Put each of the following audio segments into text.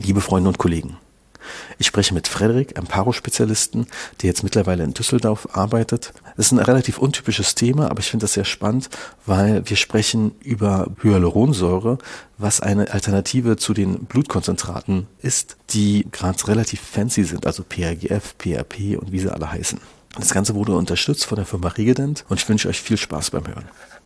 Liebe Freunde und Kollegen, ich spreche mit Frederik, einem Paro-Spezialisten, der jetzt mittlerweile in Düsseldorf arbeitet. Es ist ein relativ untypisches Thema, aber ich finde das sehr spannend, weil wir sprechen über Hyaluronsäure, was eine Alternative zu den Blutkonzentraten ist, die gerade relativ fancy sind, also PRGF, PRP und wie sie alle heißen. Das Ganze wurde unterstützt von der Firma Regedent und ich wünsche euch viel Spaß beim Hören.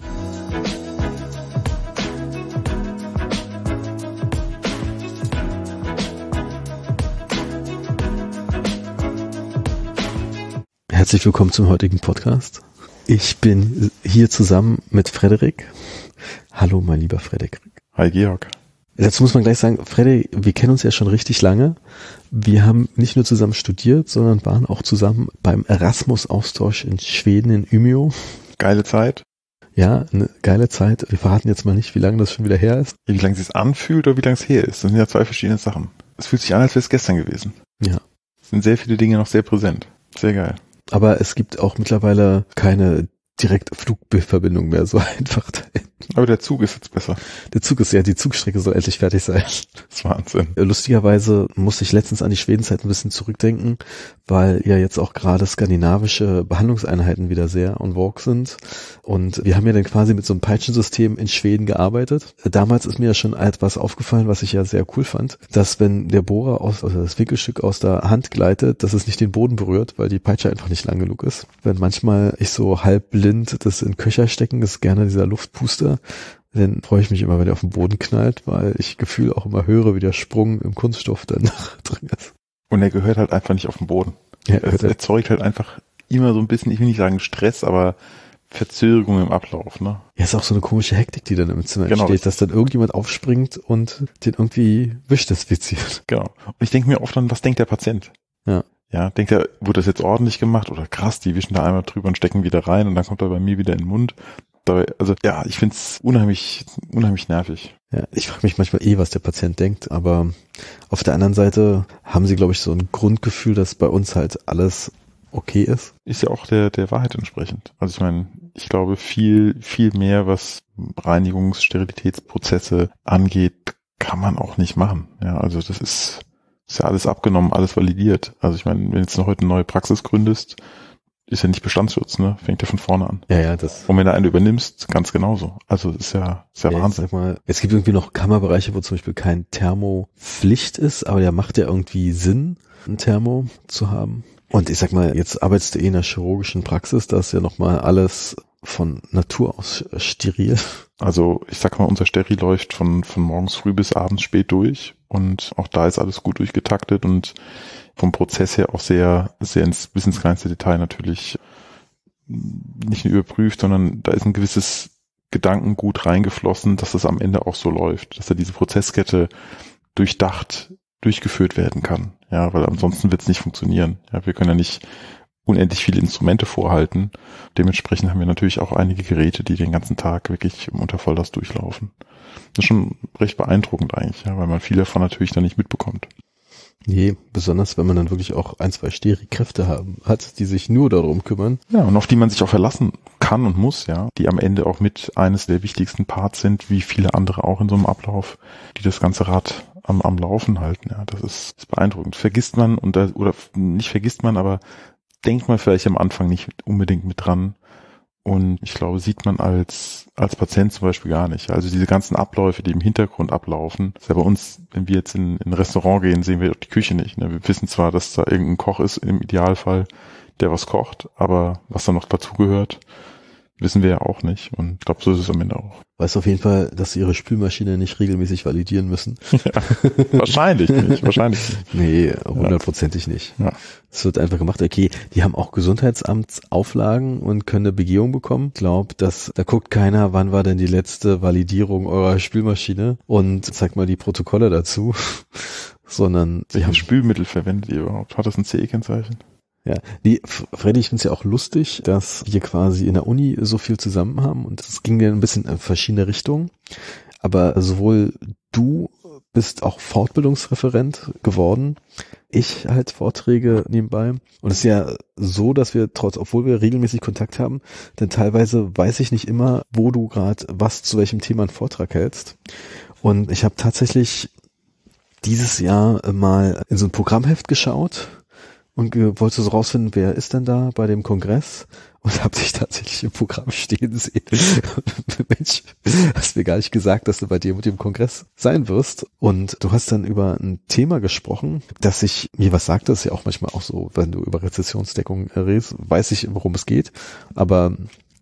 Herzlich willkommen zum heutigen Podcast. Ich bin hier zusammen mit Frederik. Hallo, mein lieber Frederik. Hi, Georg. Dazu muss man gleich sagen, Frederik, wir kennen uns ja schon richtig lange. Wir haben nicht nur zusammen studiert, sondern waren auch zusammen beim Erasmus-Austausch in Schweden, in Umeå. Geile Zeit. Ja, eine geile Zeit. Wir verraten jetzt mal nicht, wie lange das schon wieder her ist. Wie lange es sich anfühlt oder wie lange es her ist. Das sind ja zwei verschiedene Sachen. Es fühlt sich an, als wäre es gestern gewesen. Ja. Es sind sehr viele Dinge noch sehr präsent. Sehr geil. Aber es gibt auch mittlerweile keine direkte Flugverbindung mehr so einfach dahin. Aber der Zug ist jetzt besser. Der Zug ist ja, die Zugstrecke soll endlich fertig sein. Das ist Wahnsinn. Lustigerweise musste ich letztens an die Schwedenzeit ein bisschen zurückdenken, weil ja jetzt auch gerade skandinavische Behandlungseinheiten wieder sehr on vogue sind. Und wir haben ja dann quasi mit so einem Peitschensystem in Schweden gearbeitet. Damals ist mir ja schon etwas aufgefallen, was ich ja sehr cool fand, dass wenn der Bohrer also das Wickelstück aus der Hand gleitet, dass es nicht den Boden berührt, weil die Peitsche einfach nicht lang genug ist. Wenn manchmal ich so halb blind das in Köcher stecken, ist gerne dieser Luftpuster, dann freue ich mich immer, wenn der auf den Boden knallt, weil ich Gefühl auch immer höre, wie der Sprung im Kunststoff dann drin ist. Und er gehört halt einfach nicht auf den Boden. Ja, es erzeugt halt einfach immer so ein bisschen, ich will nicht sagen Stress, aber Verzögerung im Ablauf, ne? Ja, ist auch so eine komische Hektik, die dann im Zimmer entsteht, dass dann irgendjemand aufspringt und den irgendwie wischdesinfiziert. Genau. Und ich denke mir oft dann, was denkt der Patient? Ja. Ja, denkt er, wurde das jetzt ordentlich gemacht oder krass, die wischen da einmal drüber und stecken wieder rein und dann kommt er bei mir wieder in den Mund. Dabei, also ja, ich find's unheimlich nervig. Ja, ich frage mich manchmal was der Patient denkt, aber auf der anderen Seite haben sie, glaube ich, so ein Grundgefühl, dass bei uns halt alles okay ist. Ist ja auch der Wahrheit entsprechend. Also ich meine, ich glaube viel mehr, was Reinigungs-, Sterilitätsprozesse angeht, kann man auch nicht machen. Ja, also das ist ja alles abgenommen, alles validiert. Also ich meine, wenn du jetzt noch heute eine neue Praxis gründest, ist ja nicht Bestandsschutz, ne? Fängt ja von vorne an. Ja, das. Und wenn du einen übernimmst, ganz genauso. Also das ist ja Wahnsinn. Sag mal, es gibt irgendwie noch Kammerbereiche, wo zum Beispiel kein Thermopflicht ist, aber der macht ja irgendwie Sinn, ein Thermo zu haben. Und ich sag mal, jetzt arbeitest du in einer chirurgischen Praxis, da ist ja nochmal alles von Natur aus steril. Also ich sag mal, unser Steril läuft von morgens früh bis abends spät durch und auch da ist alles gut durchgetaktet und vom Prozess her auch sehr bis ins kleinste Detail natürlich nicht nur überprüft, sondern da ist ein gewisses Gedankengut reingeflossen, dass das am Ende auch so läuft, dass da diese Prozesskette durchdacht durchgeführt werden kann. Ja, weil ansonsten wird es nicht funktionieren. Ja, wir können ja nicht unendlich viele Instrumente vorhalten. Dementsprechend haben wir natürlich auch einige Geräte, die den ganzen Tag wirklich unter Volllast durchlaufen. Das ist schon recht beeindruckend eigentlich, ja, weil man viel davon natürlich dann nicht mitbekommt. Nee, besonders wenn man dann wirklich auch 1, 2 Sterikräfte hat, die sich nur darum kümmern. Ja, und auf die man sich auch verlassen kann und muss, ja, die am Ende auch mit eines der wichtigsten Parts sind, wie viele andere auch in so einem Ablauf, die das ganze Rad am Laufen halten. Ja, das ist beeindruckend. Vergisst man oder nicht vergisst man, aber denkt man vielleicht am Anfang nicht unbedingt mit dran. Und ich glaube, sieht man als Patient zum Beispiel gar nicht. Also diese ganzen Abläufe, die im Hintergrund ablaufen, ist ja bei uns, wenn wir jetzt in ein Restaurant gehen, sehen wir die Küche nicht. Ne? Wir wissen zwar, dass da irgendein Koch ist, im Idealfall, der was kocht, aber was da noch dazugehört, wissen wir ja auch nicht. Und ich glaube, so ist es am Ende auch. Weiß auf jeden Fall, dass sie ihre Spülmaschine nicht regelmäßig validieren müssen. Ja, wahrscheinlich nicht. Nee, 100%ig nicht. Ja. Es wird einfach gemacht, okay, die haben auch Gesundheitsamtsauflagen und können eine Begehung bekommen. Ich glaube, da guckt keiner, wann war denn die letzte Validierung eurer Spülmaschine und zeigt mal die Protokolle dazu, sondern... Welches Spülmittel verwendet ihr überhaupt? Hat das ein CE-Kennzeichen? Ja, Freddy, ich finde es ja auch lustig, dass wir quasi in der Uni so viel zusammen haben und es ging ja ein bisschen in verschiedene Richtungen, aber sowohl du bist auch Fortbildungsreferent geworden, ich halt Vorträge nebenbei und es ist ja so, dass wir obwohl wir regelmäßig Kontakt haben, denn teilweise weiß ich nicht immer, wo du gerade was zu welchem Thema einen Vortrag hältst und ich habe tatsächlich dieses Jahr mal in so ein Programmheft geschaut und wollte so rausfinden, wer ist denn da bei dem Kongress, und habe dich tatsächlich im Programm stehen sehen. Mensch, hast mir gar nicht gesagt, dass du bei dir mit dem Kongress sein wirst. Und du hast dann über ein Thema gesprochen, das ich mir was sagt. Das ist ja auch manchmal auch so, wenn du über Rezessionsdeckung redest, weiß ich, worum es geht. Aber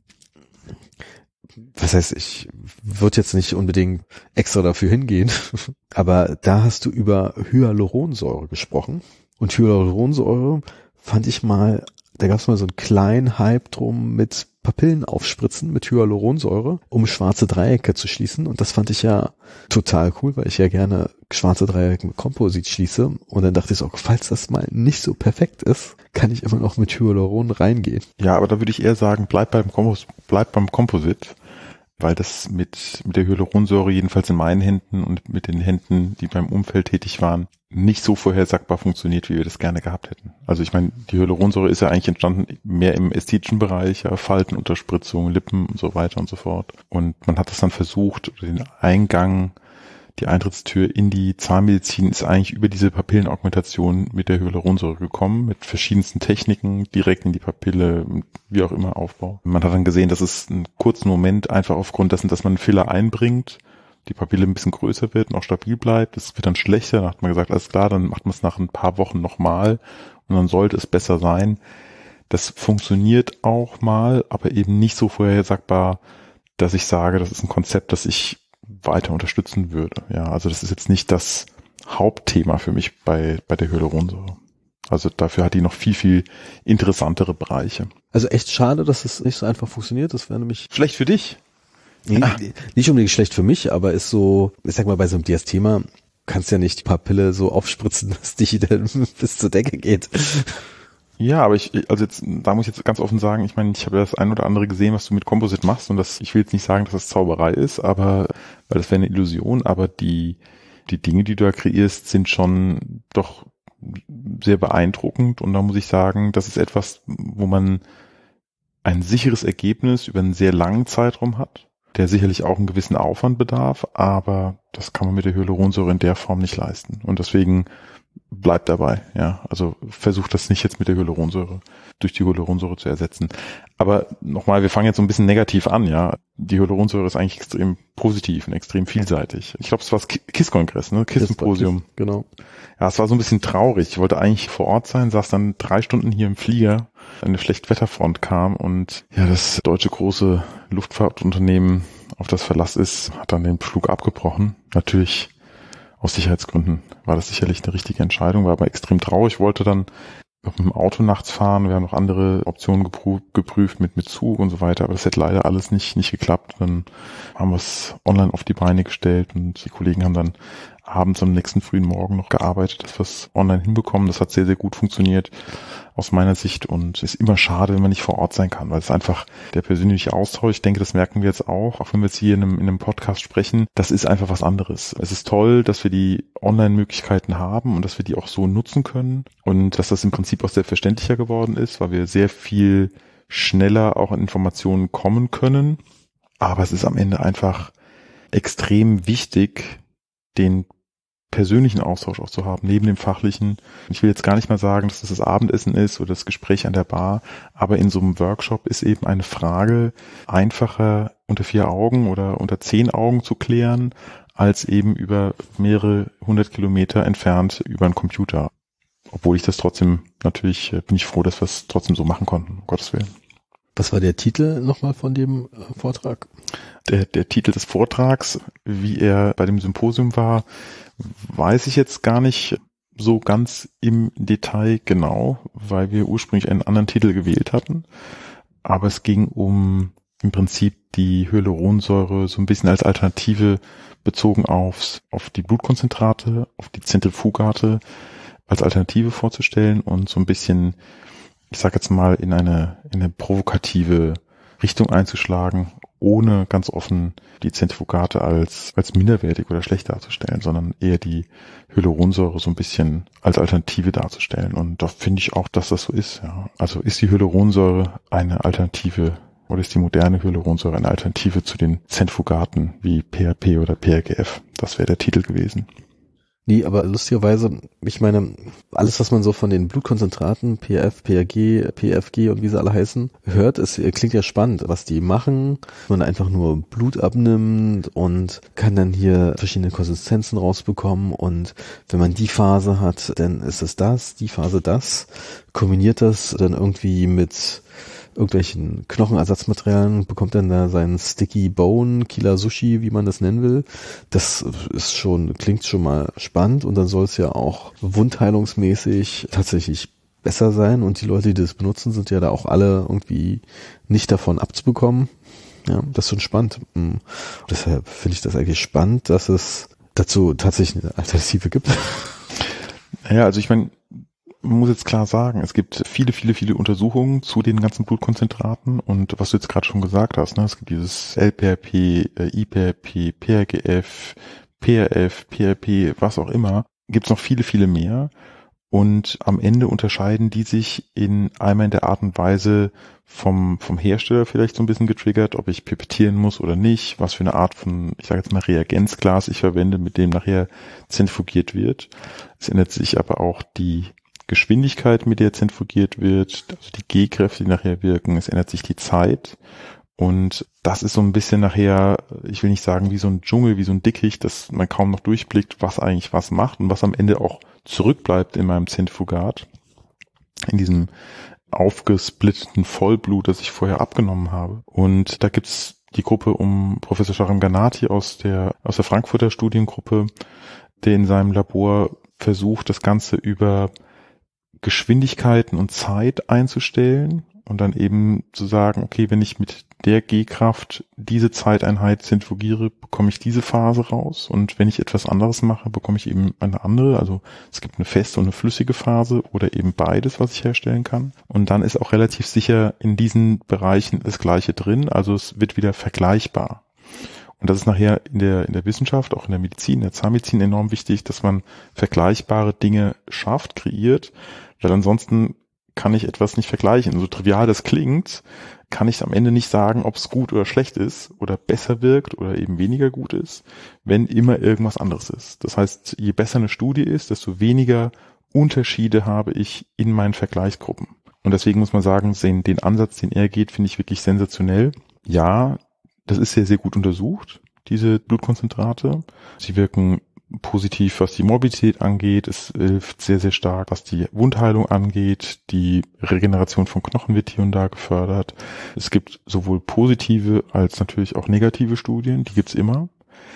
was heißt, ich würde jetzt nicht unbedingt extra dafür hingehen. Aber da hast du über Hyaluronsäure gesprochen. Und Hyaluronsäure fand ich mal, da gab es mal so einen kleinen Hype drum mit Papillen aufspritzen mit Hyaluronsäure, um schwarze Dreiecke zu schließen. Und das fand ich ja total cool, weil ich ja gerne schwarze Dreiecke mit Komposit schließe. Und dann dachte ich so, falls das mal nicht so perfekt ist, kann ich immer noch mit Hyaluron reingehen. Ja, aber da würde ich eher sagen, bleib beim Komposit, weil das mit der Hyaluronsäure jedenfalls in meinen Händen und mit den Händen, die beim Umfeld tätig waren, nicht so vorhersagbar funktioniert, wie wir das gerne gehabt hätten. Also ich meine, die Hyaluronsäure ist ja eigentlich entstanden mehr im ästhetischen Bereich, ja, Faltenunterspritzung, Lippen und so weiter und so fort. Und man hat das dann versucht, den Eingang, die Eintrittstür in die Zahnmedizin ist eigentlich über diese Papillenaugmentation mit der Hyaluronsäure gekommen, mit verschiedensten Techniken, direkt in die Papille, wie auch immer Aufbau. Man hat dann gesehen, dass es einen kurzen Moment einfach aufgrund dessen, dass man einen Filler einbringt, die Papille ein bisschen größer wird und auch stabil bleibt. Das wird dann schlechter. Dann hat man gesagt, alles klar, dann macht man es nach ein paar Wochen nochmal und dann sollte es besser sein. Das funktioniert auch mal, aber eben nicht so vorhersagbar, dass ich sage, das ist ein Konzept, das ich weiter unterstützen würde. Ja, also das ist jetzt nicht das Hauptthema für mich bei der Hyaluronsäure. Also dafür hat die noch viel, viel interessantere Bereiche. Also echt schade, dass es nicht so einfach funktioniert. Das wäre nämlich schlecht für dich. Nee, nicht unbedingt schlecht für mich, aber ist so, ich sag mal, bei so einem Diasthema kannst ja nicht die Papille so aufspritzen, dass die dann bis zur Decke geht. Ja, aber da muss ich jetzt ganz offen sagen, ich meine, ich habe das ein oder andere gesehen, was du mit Composite machst, und ich will jetzt nicht sagen, dass das Zauberei ist, aber, weil das wäre eine Illusion, aber die Dinge, die du da kreierst, sind schon doch sehr beeindruckend, und da muss ich sagen, das ist etwas, wo man ein sicheres Ergebnis über einen sehr langen Zeitraum hat, der sicherlich auch einen gewissen Aufwand bedarf, aber das kann man mit der Hyaluronsäure in der Form nicht leisten. Und deswegen bleibt dabei, ja. Also versucht das nicht jetzt mit der Hyaluronsäure, durch die Hyaluronsäure zu ersetzen. Aber nochmal, wir fangen jetzt so ein bisschen negativ an, ja. Die Hyaluronsäure ist eigentlich extrem positiv und extrem vielseitig. Ich glaube, es war das KISS-Kongress, ne? KISS-Symposium. Genau. Ja, es war so ein bisschen traurig. Ich wollte eigentlich vor Ort sein, saß dann 3 Stunden hier im Flieger, eine Schlechtwetterfront kam und ja, das deutsche große Luftfahrtunternehmen, auf das Verlass ist, hat dann den Flug abgebrochen. Natürlich aus Sicherheitsgründen war das sicherlich eine richtige Entscheidung, war aber extrem traurig. Ich wollte dann noch mit dem Auto nachts fahren. Wir haben noch andere Optionen geprüft mit Zug und so weiter, aber das hätte leider alles nicht geklappt. Dann haben wir es online auf die Beine gestellt und die Kollegen haben dann abends am nächsten frühen Morgen noch gearbeitet, dass wir es online hinbekommen. Das hat sehr, sehr gut funktioniert aus meiner Sicht, und ist immer schade, wenn man nicht vor Ort sein kann, weil es einfach der persönliche Austausch, ich denke, das merken wir jetzt auch wenn wir jetzt hier in einem Podcast sprechen, das ist einfach was anderes. Es ist toll, dass wir die Online-Möglichkeiten haben und dass wir die auch so nutzen können und dass das im Prinzip auch selbstverständlicher geworden ist, weil wir sehr viel schneller auch an Informationen kommen können. Aber es ist am Ende einfach extrem wichtig, den persönlichen Austausch auch zu haben, neben dem fachlichen. Ich will jetzt gar nicht mal sagen, dass das Abendessen ist oder das Gespräch an der Bar, aber in so einem Workshop ist eben eine Frage einfacher unter 4 Augen oder unter 10 Augen zu klären, als eben über mehrere 100 Kilometer entfernt über einen Computer. Obwohl ich das trotzdem, natürlich bin ich froh, dass wir es trotzdem so machen konnten, um Gottes Willen. Was war der Titel nochmal von dem Vortrag? Der Titel des Vortrags, wie er bei dem Symposium war, weiß ich jetzt gar nicht so ganz im Detail genau, weil wir ursprünglich einen anderen Titel gewählt hatten. Aber es ging um im Prinzip die Hyaluronsäure so ein bisschen als Alternative bezogen auf die Blutkonzentrate, auf die Zentrifugate als Alternative vorzustellen und so ein bisschen, ich sag jetzt mal, in eine provokative Richtung einzuschlagen, ohne ganz offen die Zentrifugate als minderwertig oder schlecht darzustellen, sondern eher die Hyaluronsäure so ein bisschen als Alternative darzustellen. Und da finde ich auch, dass das so ist. Ja. Also ist die Hyaluronsäure eine Alternative oder ist die moderne Hyaluronsäure eine Alternative zu den Zentrifugaten wie PRP oder PRGF? Das wäre der Titel gewesen. Nee, aber lustigerweise, ich meine, alles, was man so von den Blutkonzentraten, PF, PRG, PFG und wie sie alle heißen, hört, es klingt ja spannend, was die machen. Man einfach nur Blut abnimmt und kann dann hier verschiedene Konsistenzen rausbekommen und wenn man die Phase hat, dann ist es das, die Phase das, kombiniert das dann irgendwie mit irgendwelchen Knochenersatzmaterialien, bekommt dann da seinen Sticky Bone, Killer Sushi, wie man das nennen will. Das ist schon, klingt schon mal spannend und dann soll es ja auch wundheilungsmäßig tatsächlich besser sein und die Leute, die das benutzen, sind ja da auch alle irgendwie nicht davon abzubekommen. Ja, das ist schon spannend. Deshalb finde ich das eigentlich spannend, dass es dazu tatsächlich eine Alternative gibt. Ja, also ich meine, man muss jetzt klar sagen, es gibt viele Untersuchungen zu den ganzen Blutkonzentraten und was du jetzt gerade schon gesagt hast, ne, es gibt dieses LPRP, IPRP, PRGF, PRF, PRP, was auch immer, gibt es noch viele mehr und am Ende unterscheiden die sich einmal in der Art und Weise vom Hersteller vielleicht so ein bisschen getriggert, ob ich pipettieren muss oder nicht, was für eine Art von, ich sage jetzt mal Reagenzglas ich verwende, mit dem nachher zentrifugiert wird. Es ändert sich aber auch die Geschwindigkeit, mit der zentrifugiert wird, also die G-Kräfte, die nachher wirken, es ändert sich die Zeit und das ist so ein bisschen nachher, ich will nicht sagen wie so ein Dschungel, wie so ein Dickicht, dass man kaum noch durchblickt, was eigentlich was macht und was am Ende auch zurückbleibt in meinem Zentrifugat, in diesem aufgesplitteten Vollblut, das ich vorher abgenommen habe. Und da gibt's die Gruppe um Professor Sharam Ghanati aus der Frankfurter Studiengruppe, der in seinem Labor versucht, das Ganze über Geschwindigkeiten und Zeit einzustellen und dann eben zu sagen, okay, wenn ich mit der G-Kraft diese Zeiteinheit zentrifugiere, bekomme ich diese Phase raus und wenn ich etwas anderes mache, bekomme ich eben eine andere, also es gibt eine feste und eine flüssige Phase oder eben beides, was ich herstellen kann und dann ist auch relativ sicher in diesen Bereichen das Gleiche drin, also es wird wieder vergleichbar. Und das ist nachher in der Wissenschaft, auch in der Medizin, in der Zahnmedizin enorm wichtig, dass man vergleichbare Dinge schafft, kreiert, weil ansonsten kann ich etwas nicht vergleichen. So trivial das klingt, kann ich am Ende nicht sagen, ob es gut oder schlecht ist oder besser wirkt oder eben weniger gut ist, wenn immer irgendwas anderes ist. Das heißt, je besser eine Studie ist, desto weniger Unterschiede habe ich in meinen Vergleichsgruppen. Und deswegen muss man sagen, den Ansatz, den er geht, finde ich wirklich sensationell. Ja, das ist sehr gut untersucht, diese Blutkonzentrate. Sie wirken positiv, was die Morbidität angeht. Es hilft sehr stark, was die Wundheilung angeht. Die Regeneration von Knochen wird hier und da gefördert. Es gibt sowohl positive als natürlich auch negative Studien, die gibt's immer.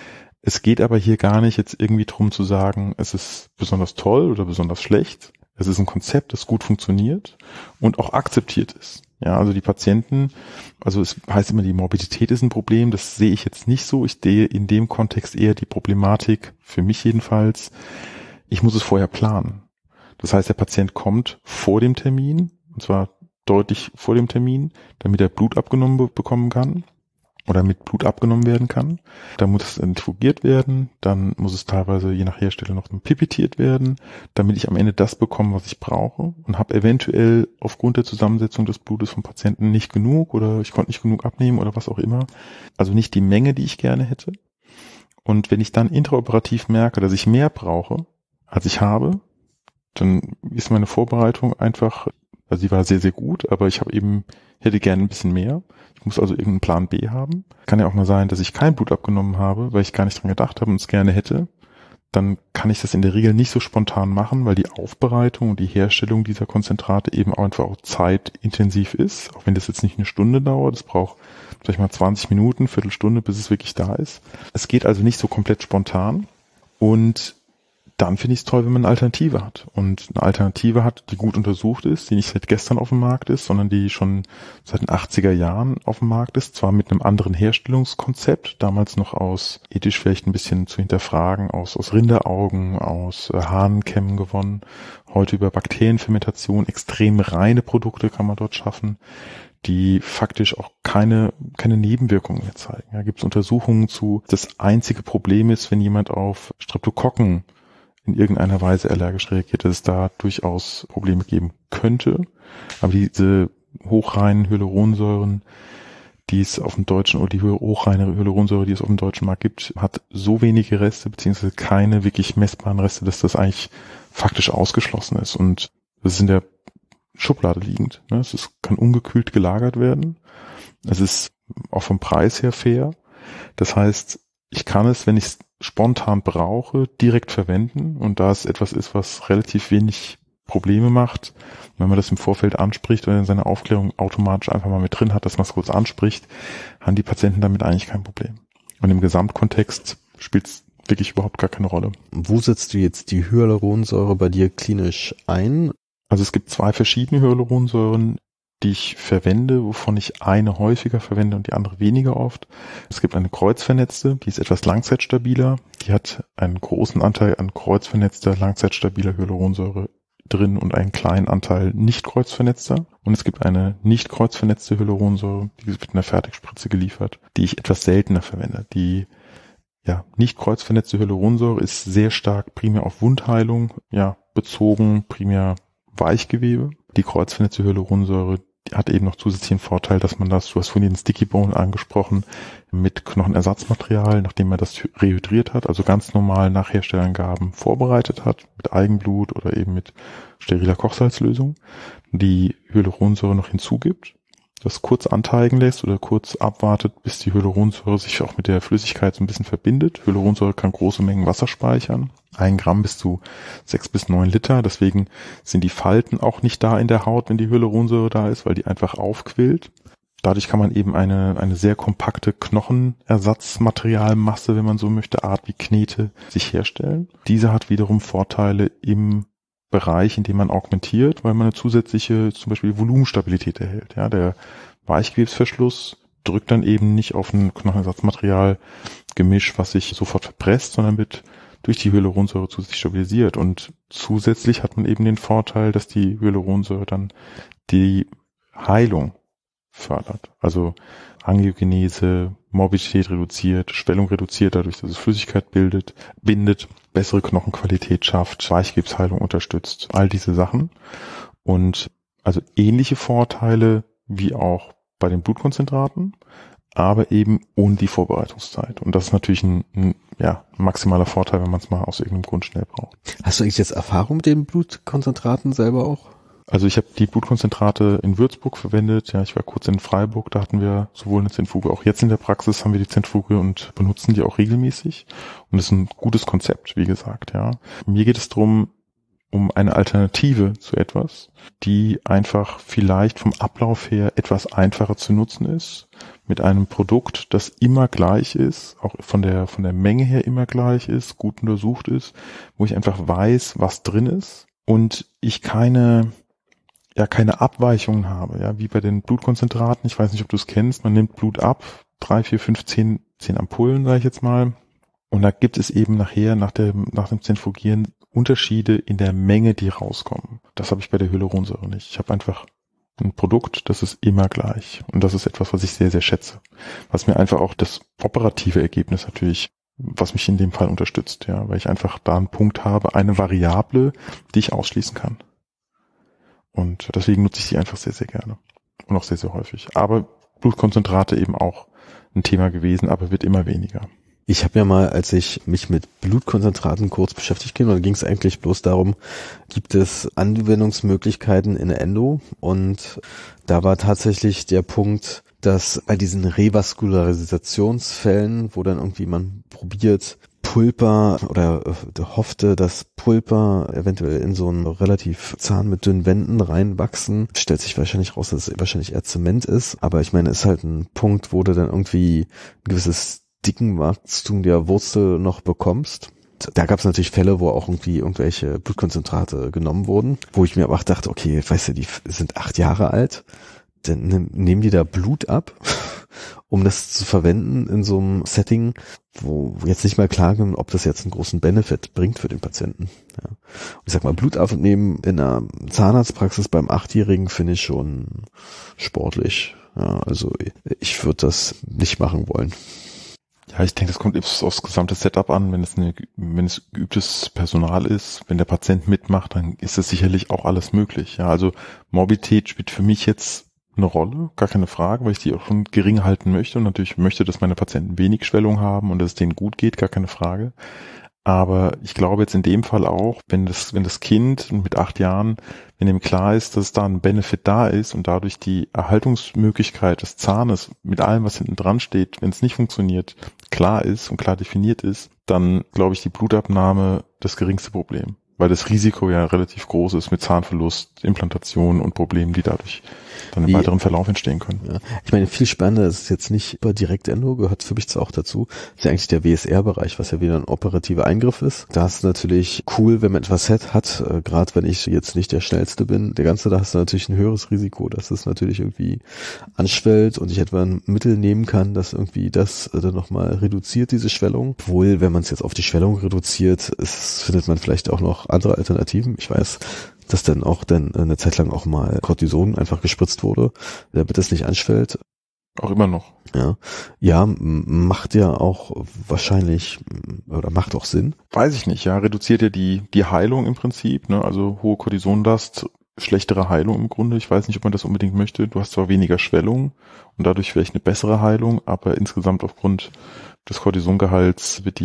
Es geht aber hier gar nicht jetzt irgendwie drum zu sagen, es ist besonders toll oder besonders schlecht. Es ist ein Konzept, das gut funktioniert und auch akzeptiert ist. Ja, also die Patienten, also es heißt immer, die Morbidität ist ein Problem, das sehe ich jetzt nicht so. Ich sehe in dem Kontext eher die Problematik, für mich jedenfalls, ich muss es vorher planen. Das heißt, der Patient kommt vor dem Termin, und zwar deutlich vor dem Termin, damit er Blut abgenommen bekommen kann oder mit Blut abgenommen werden kann. Dann muss es zentrifugiert werden, dann muss es teilweise je nach Hersteller noch pipettiert werden, damit ich am Ende das bekomme, was ich brauche und habe eventuell aufgrund der Zusammensetzung des Blutes vom Patienten nicht genug oder ich konnte nicht genug abnehmen oder was auch immer. Also nicht die Menge, die ich gerne hätte. Und wenn ich dann intraoperativ merke, dass ich mehr brauche, als ich habe, dann ist meine Vorbereitung einfach, also sie war sehr gut, aber ich hätte gerne ein bisschen mehr. Ich muss also irgendeinen Plan B haben. Kann ja auch mal sein, dass ich kein Blut abgenommen habe, weil ich gar nicht dran gedacht habe und es gerne hätte. Dann kann ich das in der Regel nicht so spontan machen, weil die Aufbereitung und die Herstellung dieser Konzentrate eben auch einfach auch zeitintensiv ist. Auch wenn das jetzt nicht eine Stunde dauert, das braucht vielleicht mal 20 Minuten, Viertelstunde, bis es wirklich da ist. Es geht also nicht so komplett spontan und dann finde ich es toll, wenn man eine Alternative hat. Und eine Alternative hat, die gut untersucht ist, die nicht seit gestern auf dem Markt ist, sondern die schon seit den 80er Jahren auf dem Markt ist. Zwar mit einem anderen Herstellungskonzept, damals noch aus, ethisch vielleicht ein bisschen zu hinterfragen, aus Rinderaugen, aus Hahnenkämmen gewonnen. Heute über Bakterienfermentation, extrem reine Produkte kann man dort schaffen, die faktisch auch keine Nebenwirkungen mehr zeigen. Da gibt es Untersuchungen zu, das einzige Problem ist, wenn jemand auf Streptokokken in irgendeiner Weise allergisch reagiert, dass es da durchaus Probleme geben könnte. Aber diese hochreinen Hyaluronsäuren, die es auf dem deutschen, oder die hochreine Hyaluronsäure, die es auf dem deutschen Markt gibt, hat so wenige Reste, beziehungsweise keine wirklich messbaren Reste, dass das eigentlich faktisch ausgeschlossen ist. Und das ist in der Schublade liegend. Ne? Kann ungekühlt gelagert werden. Es ist auch vom Preis her fair. Das heißt, ich kann es, wenn ich es spontan brauche, direkt verwenden. Und da es etwas ist, was relativ wenig Probleme macht, wenn man das im Vorfeld anspricht oder in seiner Aufklärung automatisch einfach mal mit drin hat, dass man es kurz anspricht, haben die Patienten damit eigentlich kein Problem. Und im Gesamtkontext spielt es wirklich überhaupt gar keine Rolle. Wo setzt du jetzt die Hyaluronsäure bei dir klinisch ein? Also es gibt 2 verschiedene Hyaluronsäuren, die ich verwende, wovon ich eine häufiger verwende und die andere weniger oft. Es gibt eine kreuzvernetzte, die ist etwas langzeitstabiler. Die hat einen großen Anteil an kreuzvernetzter, langzeitstabiler Hyaluronsäure drin und einen kleinen Anteil nicht kreuzvernetzter. Und es gibt eine nicht kreuzvernetzte Hyaluronsäure, die wird in der Fertigspritze geliefert, die ich etwas seltener verwende. Die nicht kreuzvernetzte Hyaluronsäure ist sehr stark primär auf Wundheilung bezogen, primär Weichgewebe. Die kreuzvernetzte Hyaluronsäure hat eben noch zusätzlichen Vorteil, dass man das, du hast vorhin den Sticky Bone angesprochen, mit Knochenersatzmaterial, nachdem man das rehydriert hat, also ganz normal nach Herstellerangaben vorbereitet hat, mit Eigenblut oder eben mit steriler Kochsalzlösung, die Hyaluronsäure noch hinzugibt, das kurz anteigen lässt oder kurz abwartet, bis die Hyaluronsäure sich auch mit der Flüssigkeit so ein bisschen verbindet. Hyaluronsäure kann große Mengen Wasser speichern, 1 Gramm bis zu 6 bis 9 Liter. Deswegen sind die Falten auch nicht da in der Haut, wenn die Hyaluronsäure da ist, weil die einfach aufquillt. Dadurch kann man eben eine sehr kompakte Knochenersatzmaterialmasse, wenn man so möchte, Art wie Knete, sich herstellen. Diese hat wiederum Vorteile im Bereich, in dem man augmentiert, weil man eine zusätzliche, zum Beispiel Volumenstabilität erhält. Ja, der Weichgewebsverschluss drückt dann eben nicht auf ein Knochenersatzmaterialgemisch, was sich sofort verpresst, sondern wird durch die Hyaluronsäure zusätzlich stabilisiert. Und zusätzlich hat man eben den Vorteil, dass die Hyaluronsäure dann die Heilung fördert. Also Angiogenese, Morbidität reduziert, Schwellung reduziert, dadurch, dass es Flüssigkeit bindet, bessere Knochenqualität schafft, Weichgewebsheilung unterstützt, all diese Sachen. Und also ähnliche Vorteile wie auch bei den Blutkonzentraten, aber eben ohne die Vorbereitungszeit. Und das ist natürlich ein maximaler Vorteil, wenn man es mal aus irgendeinem Grund schnell braucht. Hast du eigentlich jetzt Erfahrung mit den Blutkonzentraten selber auch? Also ich habe die Blutkonzentrate in Würzburg verwendet. Ja, ich war kurz in Freiburg, da hatten wir sowohl eine Zentrifuge, auch jetzt in der Praxis haben wir die Zentrifuge und benutzen die auch regelmäßig. Und das ist ein gutes Konzept, wie gesagt, ja. Mir geht es darum, um eine Alternative zu etwas, die einfach vielleicht vom Ablauf her etwas einfacher zu nutzen ist, mit einem Produkt, das immer gleich ist, auch von der Menge her immer gleich ist, gut untersucht ist, wo ich einfach weiß, was drin ist und ich keine Abweichungen habe, ja, wie bei den Blutkonzentraten. Ich weiß nicht, ob du es kennst. Man nimmt Blut ab, 3, 4, 5, 10 Ampullen, sage ich jetzt mal. Und da gibt es eben nachher, nach dem Zentrifugieren, Unterschiede in der Menge, die rauskommen. Das habe ich bei der Hyaluronsäure nicht. Ich habe einfach ein Produkt, das ist immer gleich. Und das ist etwas, was ich sehr, sehr schätze. Was mir einfach auch das operative Ergebnis natürlich, was mich in dem Fall unterstützt, ja, weil ich einfach da einen Punkt habe, eine Variable, die ich ausschließen kann. Und deswegen nutze ich sie einfach sehr, sehr gerne. Und auch sehr, sehr häufig. Aber Blutkonzentrate eben auch ein Thema gewesen, aber wird immer weniger. Ich habe ja mal, als ich mich mit Blutkonzentraten kurz beschäftigt habe, dann ging es eigentlich bloß darum, gibt es Anwendungsmöglichkeiten in der Endo? Und da war tatsächlich der Punkt, dass bei diesen Revaskularisationsfällen, wo dann irgendwie man probiert, Pulper oder hoffte, dass Pulper eventuell in so einen relativ Zahn mit dünnen Wänden reinwachsen, stellt sich wahrscheinlich raus, dass es wahrscheinlich eher Zement ist. Aber ich meine, es ist halt ein Punkt, wo du dann irgendwie ein gewisses Dickenwachstum der Wurzel noch bekommst. Da gab es natürlich Fälle, wo auch irgendwie irgendwelche Blutkonzentrate genommen wurden, wo ich mir aber auch dachte, okay, weißt du, die sind 8 Jahre alt, dann nehmen die da Blut ab, um das zu verwenden in so einem Setting, wo jetzt nicht mal klar ist, ob das jetzt einen großen Benefit bringt für den Patienten. Ja. Und ich sag mal, Blut abnehmen in einer Zahnarztpraxis beim 8-Jährigen finde ich schon sportlich. Ja, also ich würde das nicht machen wollen. Ja, ich denke, das kommt aufs gesamte Setup an. Wenn es geübtes Personal ist, wenn der Patient mitmacht, dann ist es sicherlich auch alles möglich. Ja, also Morbidität spielt für mich jetzt eine Rolle, gar keine Frage, weil ich die auch schon gering halten möchte und natürlich möchte, dass meine Patienten wenig Schwellung haben und dass es denen gut geht, gar keine Frage. Aber ich glaube jetzt in dem Fall auch, wenn das Kind mit 8 Jahren, wenn ihm klar ist, dass da ein Benefit da ist und dadurch die Erhaltungsmöglichkeit des Zahnes mit allem, was hinten dran steht, wenn es nicht funktioniert, klar ist und klar definiert ist, dann glaube ich die Blutabnahme das geringste Problem. Weil das Risiko ja relativ groß ist mit Zahnverlust, Implantation und Problemen, die dadurch dann im weiteren Verlauf entstehen können. Ja. Ich meine, viel spannender ist es jetzt nicht über Direktendo, gehört für mich zwar auch dazu, ist ja eigentlich der WSR-Bereich, was ja wieder ein operativer Eingriff ist. Da ist natürlich cool, wenn man etwas hat, gerade wenn ich jetzt nicht der Schnellste bin, da hast du natürlich ein höheres Risiko, dass es natürlich irgendwie anschwellt und ich etwa ein Mittel nehmen kann, dass irgendwie das dann nochmal reduziert, diese Schwellung. Obwohl, wenn man es jetzt auf die Schwellung reduziert, findet man vielleicht auch noch andere Alternativen. Ich weiß, dass dann eine Zeit lang auch mal Cortison einfach gespritzt wurde, damit das nicht anschwellt. Auch immer noch. Ja, macht ja auch wahrscheinlich, oder macht auch Sinn. Weiß ich nicht, ja, reduziert ja die Heilung im Prinzip, ne, also hohe Cortisonlast, schlechtere Heilung im Grunde. Ich weiß nicht, ob man das unbedingt möchte. Du hast zwar weniger Schwellung und dadurch vielleicht eine bessere Heilung, aber insgesamt aufgrund des Cortisongehalts wird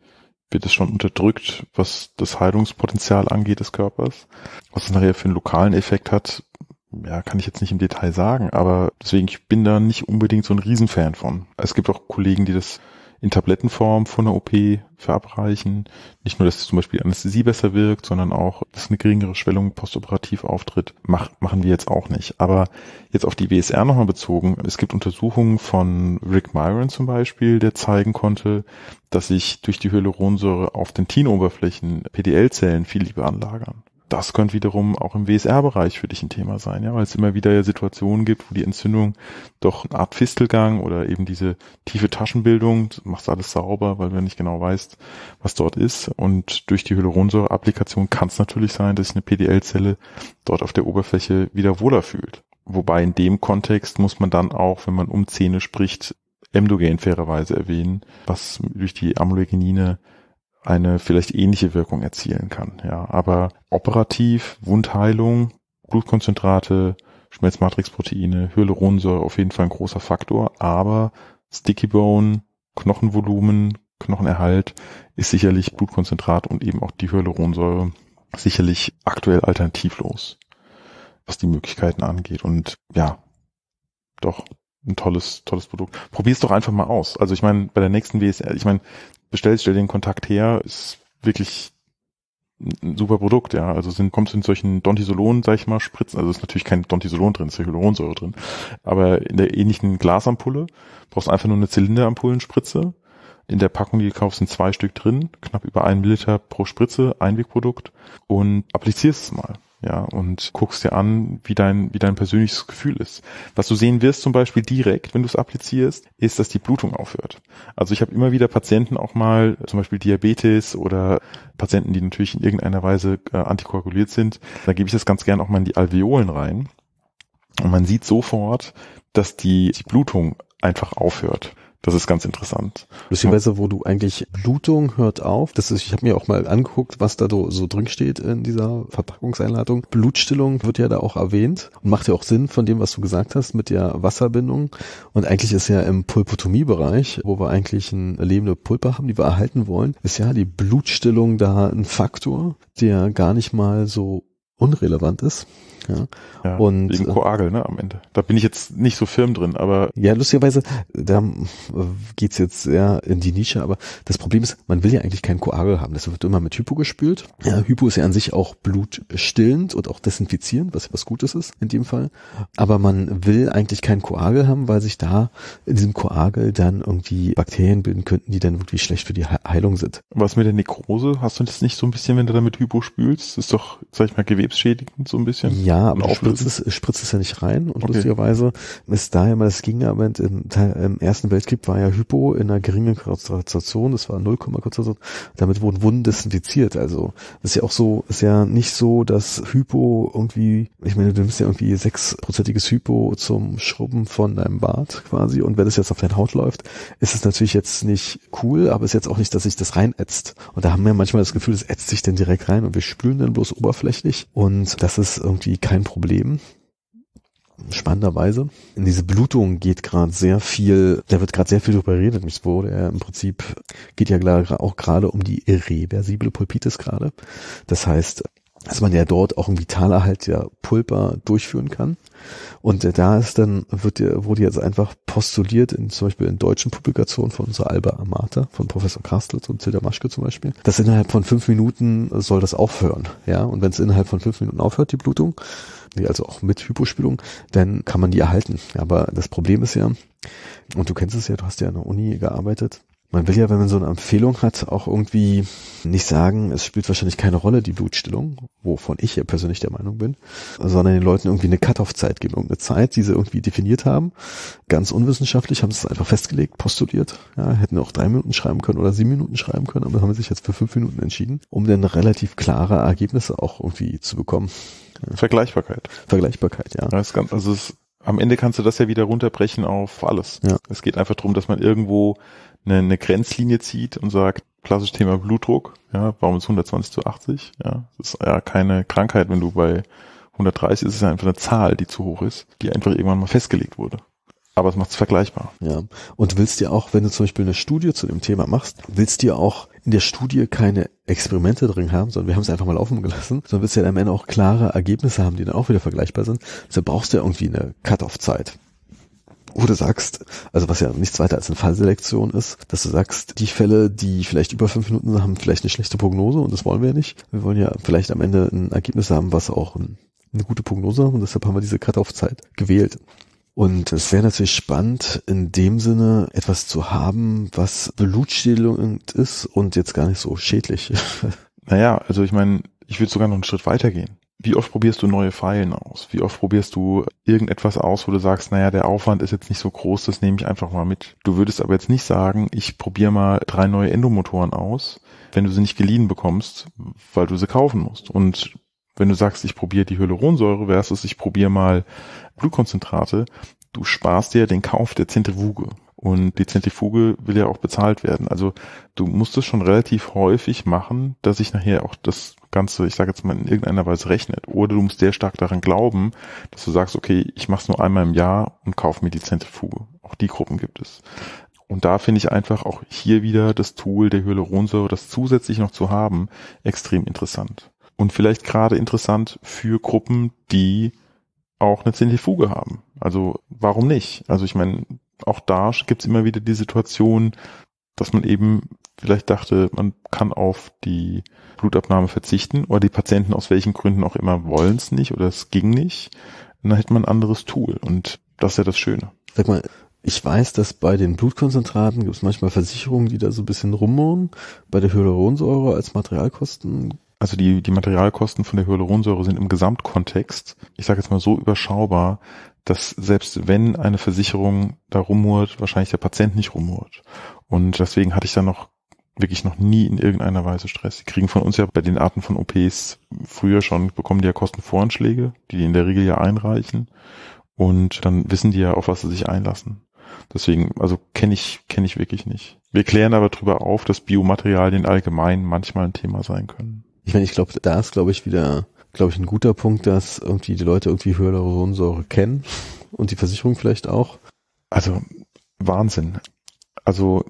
es schon unterdrückt, was das Heilungspotenzial angeht des Körpers. Was es nachher für einen lokalen Effekt hat, ja, kann ich jetzt nicht im Detail sagen, aber deswegen, ich bin da nicht unbedingt so ein Riesenfan von. Es gibt auch Kollegen, die das in Tablettenform von der OP verabreichen. Nicht nur, dass zum Beispiel Anästhesie besser wirkt, sondern auch, dass eine geringere Schwellung postoperativ auftritt. Machen wir jetzt auch nicht. Aber jetzt auf die WSR nochmal bezogen. Es gibt Untersuchungen von Rick Myron zum Beispiel, der zeigen konnte, dass sich durch die Hyaluronsäure auf den Tinoberflächen PDL-Zellen viel lieber anlagern. Das könnte wiederum auch im WSR-Bereich für dich ein Thema sein, ja, weil es immer wieder Situationen gibt, wo die Entzündung doch eine Art Fistelgang oder eben diese tiefe Taschenbildung, du machst alles sauber, weil du nicht genau weißt, was dort ist. Und durch die Hyaluronsäure-Applikation kann es natürlich sein, dass sich eine PDL-Zelle dort auf der Oberfläche wieder wohler fühlt. Wobei in dem Kontext muss man dann auch, wenn man um Zähne spricht, Emdogain fairerweise erwähnen, was durch die Amyloidogenine eine vielleicht ähnliche Wirkung erzielen kann. Ja, aber operativ, Wundheilung, Blutkonzentrate, Schmelzmatrixproteine, Hyaluronsäure auf jeden Fall ein großer Faktor, aber Sticky Bone, Knochenvolumen, Knochenerhalt ist sicherlich Blutkonzentrat und eben auch die Hyaluronsäure sicherlich aktuell alternativlos, was die Möglichkeiten angeht. Und ja, doch ein tolles Produkt. Probier's doch einfach mal aus. Also ich meine, bei der nächsten WSR, stell dir den Kontakt her, ist wirklich ein super Produkt, ja. Also kommt in solchen Dontisolon, sag ich mal, Spritzen, also ist natürlich kein Dontisolon drin, ist ja Hyaluronsäure drin, aber in der ähnlichen Glasampulle brauchst du einfach nur eine Zylinderampullenspritze. In der Packung, die du kaufst, sind 2 Stück drin, knapp über 1 Milliliter pro Spritze, Einwegprodukt, und applizierst es mal. Ja, und guckst dir an, wie dein persönliches Gefühl ist. Was du sehen wirst zum Beispiel direkt, wenn du es applizierst, ist, dass die Blutung aufhört. Also ich habe immer wieder Patienten auch mal, zum Beispiel Diabetes oder Patienten, die natürlich in irgendeiner Weise antikoaguliert sind. Da gebe ich das ganz gern auch mal in die Alveolen rein. Und man sieht sofort, dass die Blutung einfach aufhört. Das ist ganz interessant. Lustigerweise, wo du eigentlich Blutung hört auf, ich habe mir auch mal angeguckt, was da so drin steht in dieser Verpackungseinladung. Blutstillung wird ja da auch erwähnt und macht ja auch Sinn von dem, was du gesagt hast mit der Wasserbindung. Und eigentlich ist ja im Pulpotomie-Bereich, wo wir eigentlich eine lebende Pulpe haben, die wir erhalten wollen, ist ja die Blutstillung da ein Faktor, der gar nicht mal so unrelevant ist. Ja, und wegen Koagel, ne, am Ende. Da bin ich jetzt nicht so firm drin, aber... Ja, lustigerweise, da geht's jetzt sehr in die Nische, aber das Problem ist, man will ja eigentlich keinen Koagel haben. Das wird immer mit Hypo gespült. Ja, Hypo ist ja an sich auch blutstillend und auch desinfizierend, was Gutes ist in dem Fall. Aber man will eigentlich keinen Koagel haben, weil sich da in diesem Koagel dann irgendwie Bakterien bilden könnten, die dann wirklich schlecht für die Heilung sind. Was mit der Nekrose? Hast du das nicht so ein bisschen, wenn du da mit Hypo spülst? Das ist doch, sag ich mal, gewebsschädigend so ein bisschen. Ja, aber du spritzt es ja nicht rein und lustigerweise ist daher mal das Gegenargument im Ersten Weltkrieg war ja Hypo in einer geringen Konzentration, das war 0, Konzentration, damit wurden Wunden desinfiziert, also das ist ja auch so, ist ja nicht so, dass Hypo irgendwie, ich meine, du nimmst ja irgendwie 6%iges Hypo zum Schrubben von deinem Bart quasi und wenn es jetzt auf deine Haut läuft, ist es natürlich jetzt nicht cool, aber ist jetzt auch nicht, dass sich das reinätzt und da haben wir manchmal das Gefühl, das ätzt sich dann direkt rein und wir spülen dann bloß oberflächlich und das ist irgendwie kein Problem. spannenderweise, in diese Blutung geht gerade sehr viel, da wird gerade sehr viel drüber geredet, nämlich wo der im Prinzip geht ja auch gerade um die irreversible Pulpitis gerade. Das heißt, dass man ja dort auch einen Vitalerhalt der Pulpa durchführen kann. Und da ist dann, wurde jetzt einfach postuliert, zum Beispiel in deutschen Publikationen von unserer Alba Amata, von Professor Karstels und Zilda Maschke zum Beispiel, dass innerhalb von 5 Minuten soll das aufhören. Ja, und wenn es innerhalb von 5 Minuten aufhört, die Blutung, also auch mit Hypospülung, dann kann man die erhalten. Aber das Problem ist ja, und du kennst es ja, du hast ja an der Uni gearbeitet, man will ja, wenn man so eine Empfehlung hat, auch irgendwie nicht sagen, es spielt wahrscheinlich keine Rolle, die Blutstillung, wovon ich ja persönlich der Meinung bin, sondern den Leuten irgendwie eine Cut-off-Zeit geben, irgendeine Zeit, die sie irgendwie definiert haben. Ganz unwissenschaftlich haben sie es einfach festgelegt, postuliert. Ja, hätten auch 3 Minuten schreiben können oder 7 Minuten schreiben können, aber haben sich jetzt für 5 Minuten entschieden, um dann relativ klare Ergebnisse auch irgendwie zu bekommen. Vergleichbarkeit, ja. Das ist ganz, am Ende kannst du das ja wieder runterbrechen auf alles. Ja. Es geht einfach darum, dass man irgendwo eine Grenzlinie zieht und sagt, klassisches Thema Blutdruck, ja, warum ist 120/80? Ja, das ist ja keine Krankheit, wenn du bei 130 ist es ja einfach eine Zahl, die zu hoch ist, die einfach irgendwann mal festgelegt wurde. Aber es macht es vergleichbar. Ja. Und willst dir auch, wenn du zum Beispiel eine Studie zu dem Thema machst, willst dir auch in der Studie keine Experimente drin haben, sondern wir haben es einfach mal laufen gelassen, sondern willst ja am Ende auch klare Ergebnisse haben, die dann auch wieder vergleichbar sind. Deshalb brauchst du ja irgendwie eine Cut-off-Zeit. Wo du sagst, also was ja nichts weiter als eine Fallselektion ist, dass du sagst, die Fälle, die vielleicht über 5 Minuten sind, haben vielleicht eine schlechte Prognose und das wollen wir ja nicht. Wir wollen ja vielleicht am Ende ein Ergebnis haben, was auch eine gute Prognose hat und deshalb haben wir diese Cut-off-Zeit gewählt. Und es wäre natürlich spannend, in dem Sinne etwas zu haben, was blutstillend ist und jetzt gar nicht so schädlich. Naja, also ich meine, ich würde sogar noch einen Schritt weiter gehen. Wie oft probierst du neue Pfeilen aus? Wie oft probierst du irgendetwas aus, wo du sagst, naja, der Aufwand ist jetzt nicht so groß, das nehme ich einfach mal mit. Du würdest aber jetzt nicht sagen, ich probiere mal 3 neue Endomotoren aus, wenn du sie nicht geliehen bekommst, weil du sie kaufen musst. Und wenn du sagst, ich probiere die Hyaluronsäure versus ich probiere mal Blutkonzentrate, du sparst dir den Kauf der Zentrifuge. Und die Zentrifuge will ja auch bezahlt werden. Also du musst es schon relativ häufig machen, dass sich nachher auch das Ganze, ich sage jetzt mal, in irgendeiner Weise rechnet. Oder du musst sehr stark daran glauben, dass du sagst, okay, ich mache es nur einmal im Jahr und kaufe mir die Zentrifuge. Auch die Gruppen gibt es. Und da finde ich einfach auch hier wieder das Tool der Hyaluronsäure, das zusätzlich noch zu haben, extrem interessant. Und vielleicht gerade interessant für Gruppen, die auch eine Zentrifuge haben. Also warum nicht? Also ich meine, auch da gibt es immer wieder die Situation, dass man eben vielleicht dachte, man kann auf die Blutabnahme verzichten oder die Patienten aus welchen Gründen auch immer wollen es nicht oder es ging nicht. Und dann hätte man ein anderes Tool und das ist ja das Schöne. Sag mal, ich weiß, dass bei den Blutkonzentraten gibt es manchmal Versicherungen, die da so ein bisschen rummurren. Bei der Hyaluronsäure als Materialkosten. Also die Materialkosten von der Hyaluronsäure sind im Gesamtkontext, ich sage jetzt mal so überschaubar, dass selbst wenn eine Versicherung da rummurrt, wahrscheinlich der Patient nicht rummurrt. Und deswegen hatte ich da wirklich noch nie in irgendeiner Weise Stress. Die kriegen von uns ja bei den Arten von OPs früher schon, bekommen die ja Kostenvoranschläge, die in der Regel ja einreichen. Und dann wissen die ja, auf was sie sich einlassen. Deswegen, also kenne ich wirklich nicht. Wir klären aber drüber auf, dass Biomaterialien allgemein manchmal ein Thema sein können. Ich meine, ich glaube, da ist, glaube ich, ein guter Punkt, dass irgendwie die Leute irgendwie Hyaluronsäure kennen und die Versicherung vielleicht auch. Also Wahnsinn. Also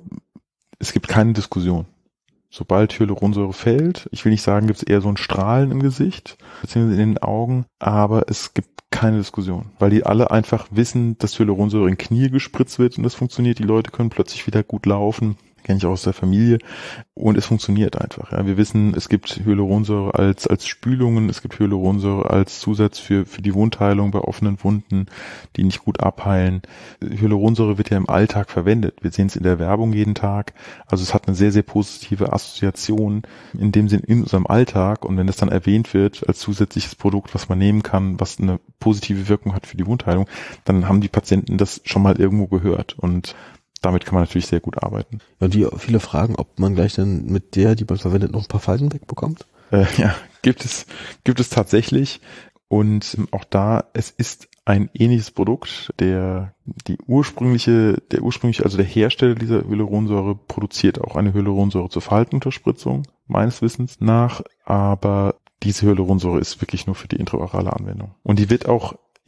es gibt keine Diskussion. Sobald Hyaluronsäure fällt, ich will nicht sagen, gibt es eher so ein Strahlen im Gesicht, beziehungsweise in den Augen, aber es gibt keine Diskussion, weil die alle einfach wissen, dass Hyaluronsäure in Knie gespritzt wird und das funktioniert. Die Leute können plötzlich wieder gut laufen. Kenne ich auch aus der Familie und es funktioniert einfach. Ja, wir wissen, es gibt Hyaluronsäure als Spülungen, es gibt Hyaluronsäure als Zusatz für die Wundheilung bei offenen Wunden, die nicht gut abheilen. Hyaluronsäure wird ja im Alltag verwendet. Wir sehen es in der Werbung jeden Tag. Also es hat eine sehr, sehr positive Assoziation in dem Sinn in unserem Alltag und wenn das dann erwähnt wird als zusätzliches Produkt, was man nehmen kann, was eine positive Wirkung hat für die Wundheilung, dann haben die Patienten das schon mal irgendwo gehört und damit kann man natürlich sehr gut arbeiten. Ja, die viele fragen, ob man gleich dann mit der, die man verwendet, noch ein paar Falten wegbekommt. Ja, gibt es tatsächlich. Und auch da, es ist ein ähnliches Produkt. Der ursprüngliche, also der Hersteller dieser Hyaluronsäure produziert auch eine Hyaluronsäure zur Faltenunterspritzung, meines Wissens nach. Aber diese Hyaluronsäure ist wirklich nur für die intraorale Anwendung. Und die wird auch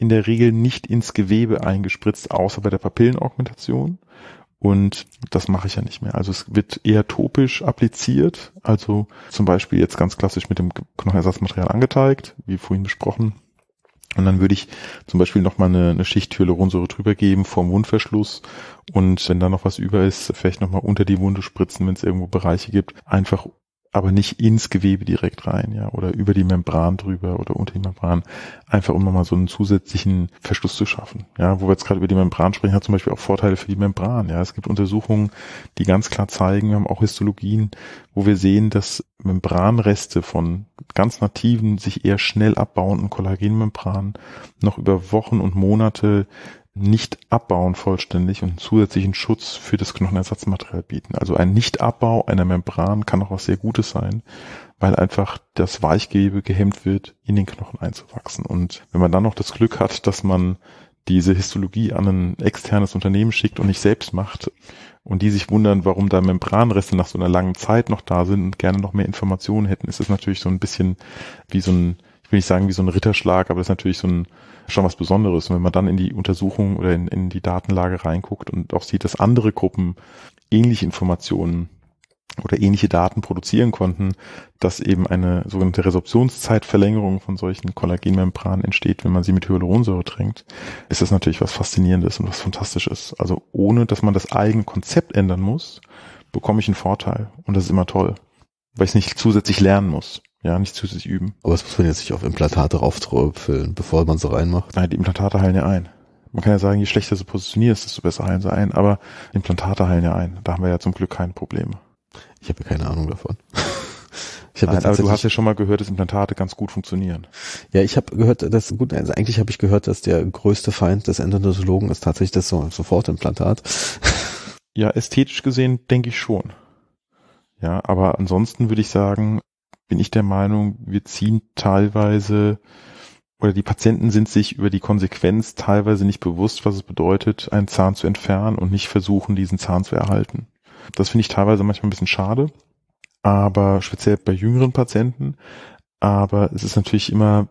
in der Regel nicht ins Gewebe eingespritzt, außer bei der Papillenaugmentation. Und das mache ich ja nicht mehr. Also es wird eher topisch appliziert, also zum Beispiel jetzt ganz klassisch mit dem Knochenersatzmaterial angeteigt, wie vorhin besprochen. Und dann würde ich zum Beispiel nochmal eine Schicht Hyaluronsäure drüber geben vorm Wundverschluss. Und wenn da noch was über ist, vielleicht nochmal unter die Wunde spritzen, wenn es irgendwo Bereiche gibt. Einfach aber nicht ins Gewebe direkt rein, ja, oder über die Membran drüber oder unter die Membran, einfach um nochmal so einen zusätzlichen Verschluss zu schaffen. Ja, wo wir jetzt gerade über die Membran sprechen, hat zum Beispiel auch Vorteile für die Membran. Ja, es gibt Untersuchungen, die ganz klar zeigen, wir haben auch Histologien, wo wir sehen, dass Membranreste von ganz nativen, sich eher schnell abbauenden Kollagenmembranen noch über Wochen und Monate nicht abbauen vollständig und einen zusätzlichen Schutz für das Knochenersatzmaterial bieten. Also ein Nichtabbau einer Membran kann auch was sehr Gutes sein, weil einfach das Weichgewebe gehemmt wird, in den Knochen einzuwachsen. Und wenn man dann noch das Glück hat, dass man diese Histologie an ein externes Unternehmen schickt und nicht selbst macht und die sich wundern, warum da Membranreste nach so einer langen Zeit noch da sind und gerne noch mehr Informationen hätten, ist es natürlich so ein bisschen wie so ein, ich will nicht sagen wie so ein Ritterschlag, aber das ist natürlich so ein schon was Besonderes. Und wenn man dann in die Untersuchung oder in die Datenlage reinguckt und auch sieht, dass andere Gruppen ähnliche Informationen oder ähnliche Daten produzieren konnten, dass eben eine sogenannte Resorptionszeitverlängerung von solchen Kollagenmembranen entsteht, wenn man sie mit Hyaluronsäure tränkt, ist das natürlich was Faszinierendes und was Fantastisches. Also ohne, dass man das eigene Konzept ändern muss, bekomme ich einen Vorteil. Und das ist immer toll, weil ich es nicht zusätzlich lernen muss. Ja, nicht zusätzlich üben. Aber das muss man jetzt nicht auf Implantate rauftröpfeln, bevor man sie reinmacht. Nein, die Implantate heilen ja ein. Man kann ja sagen, je schlechter du positionierst, desto besser heilen sie ein. Aber Implantate heilen ja ein. Da haben wir ja zum Glück keine Probleme. Ich habe ja keine Ahnung davon. Nein, aber du hast ja schon mal gehört, dass Implantate ganz gut funktionieren. Ja, ich habe gehört, dass gut, also eigentlich habe ich gehört, dass der größte Feind des Endodontologen ist tatsächlich das Sofortimplantat. Ja, ästhetisch gesehen denke ich schon. Ja, aber ansonsten würde ich sagen, bin ich der Meinung, wir ziehen teilweise oder die Patienten sind sich über die Konsequenz teilweise nicht bewusst, was es bedeutet, einen Zahn zu entfernen und nicht versuchen, diesen Zahn zu erhalten. Das finde ich teilweise manchmal ein bisschen schade, aber speziell bei jüngeren Patienten. Aber es ist natürlich immer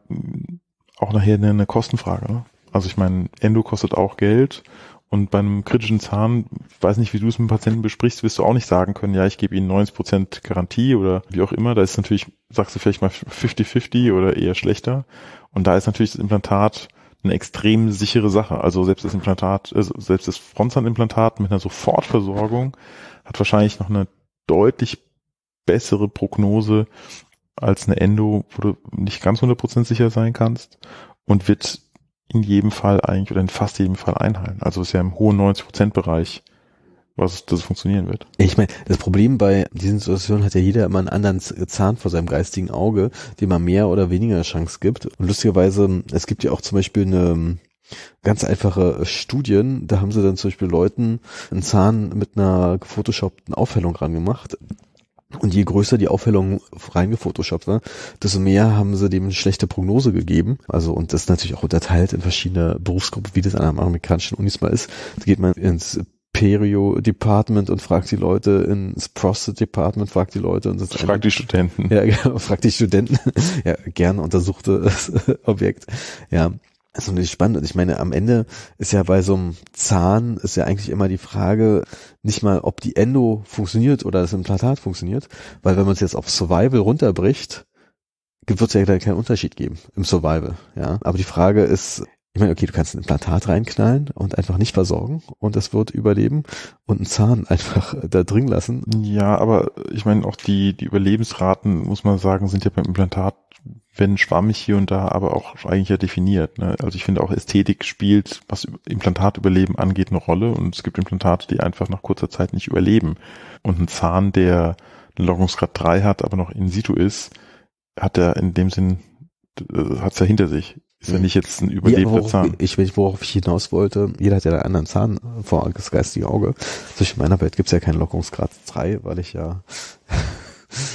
auch nachher eine Kostenfrage. Ne? Also ich meine, Endo kostet auch Geld. Und bei einem kritischen Zahn, ich weiß nicht, wie du es mit dem Patienten besprichst, wirst du auch nicht sagen können, ja, ich gebe Ihnen 90% Garantie oder wie auch immer. Da ist natürlich, sagst du vielleicht mal 50-50 oder eher schlechter. Und da ist natürlich das Implantat eine extrem sichere Sache. Also selbst das Implantat, selbst das Frontzahnimplantat mit einer Sofortversorgung hat wahrscheinlich noch eine deutlich bessere Prognose als eine Endo, wo du nicht ganz 100% sicher sein kannst und wird in jedem Fall eigentlich oder in fast jedem Fall einheilen. Also es ist ja im hohen 90%-Bereich, dass es funktionieren wird. Ich meine, das Problem bei diesen Situationen hat ja jeder immer einen anderen Zahn vor seinem geistigen Auge, dem man mehr oder weniger Chance gibt. Und lustigerweise, es gibt ja auch zum Beispiel eine ganz einfache Studien, da haben sie dann zum Beispiel Leuten einen Zahn mit einer gefotoshoppten Aufhellung rangemacht. Und je größer die Aufhellung reingefotoshoppt war, desto mehr haben sie dem eine schlechte Prognose gegeben. Also, und das ist natürlich auch unterteilt in verschiedene Berufsgruppen, wie das an einem amerikanischen Unis mal ist. Da geht man ins Perio-Department und fragt die Leute, ins Prostate-Department fragt die Leute. Und das fragt die Studenten. Ja, genau, fragt die Studenten. Ja, gerne untersuchtes Objekt. Ja. Das ist natürlich spannend. Und ich meine, am Ende ist ja bei so einem Zahn ist ja eigentlich immer die Frage, nicht mal, ob die Endo funktioniert oder das Implantat funktioniert, weil wenn man es jetzt auf Survival runterbricht, wird es ja keinen Unterschied geben im Survival, ja. Aber die Frage ist, ich meine, okay, du kannst ein Implantat reinknallen und einfach nicht versorgen und es wird überleben und einen Zahn einfach da drin lassen. Ja, aber ich meine, auch die Überlebensraten, muss man sagen, sind ja beim Implantat, wenn schwammig hier und da, aber auch eigentlich ja definiert. Ne? Also ich finde auch Ästhetik spielt, was Implantatüberleben angeht, eine Rolle und es gibt Implantate, die einfach nach kurzer Zeit nicht überleben. Und ein Zahn, der einen Lockungsgrad 3 hat, aber noch in situ ist, hat er in dem Sinn, hat es ja hinter sich. Ist ja nicht jetzt ein überlebter Zahn. Worauf ich hinaus wollte, jeder hat ja einen anderen Zahn vor das geistige Auge. Zwischen meiner Welt gibt's ja keinen Lockungsgrad 3, weil ich ja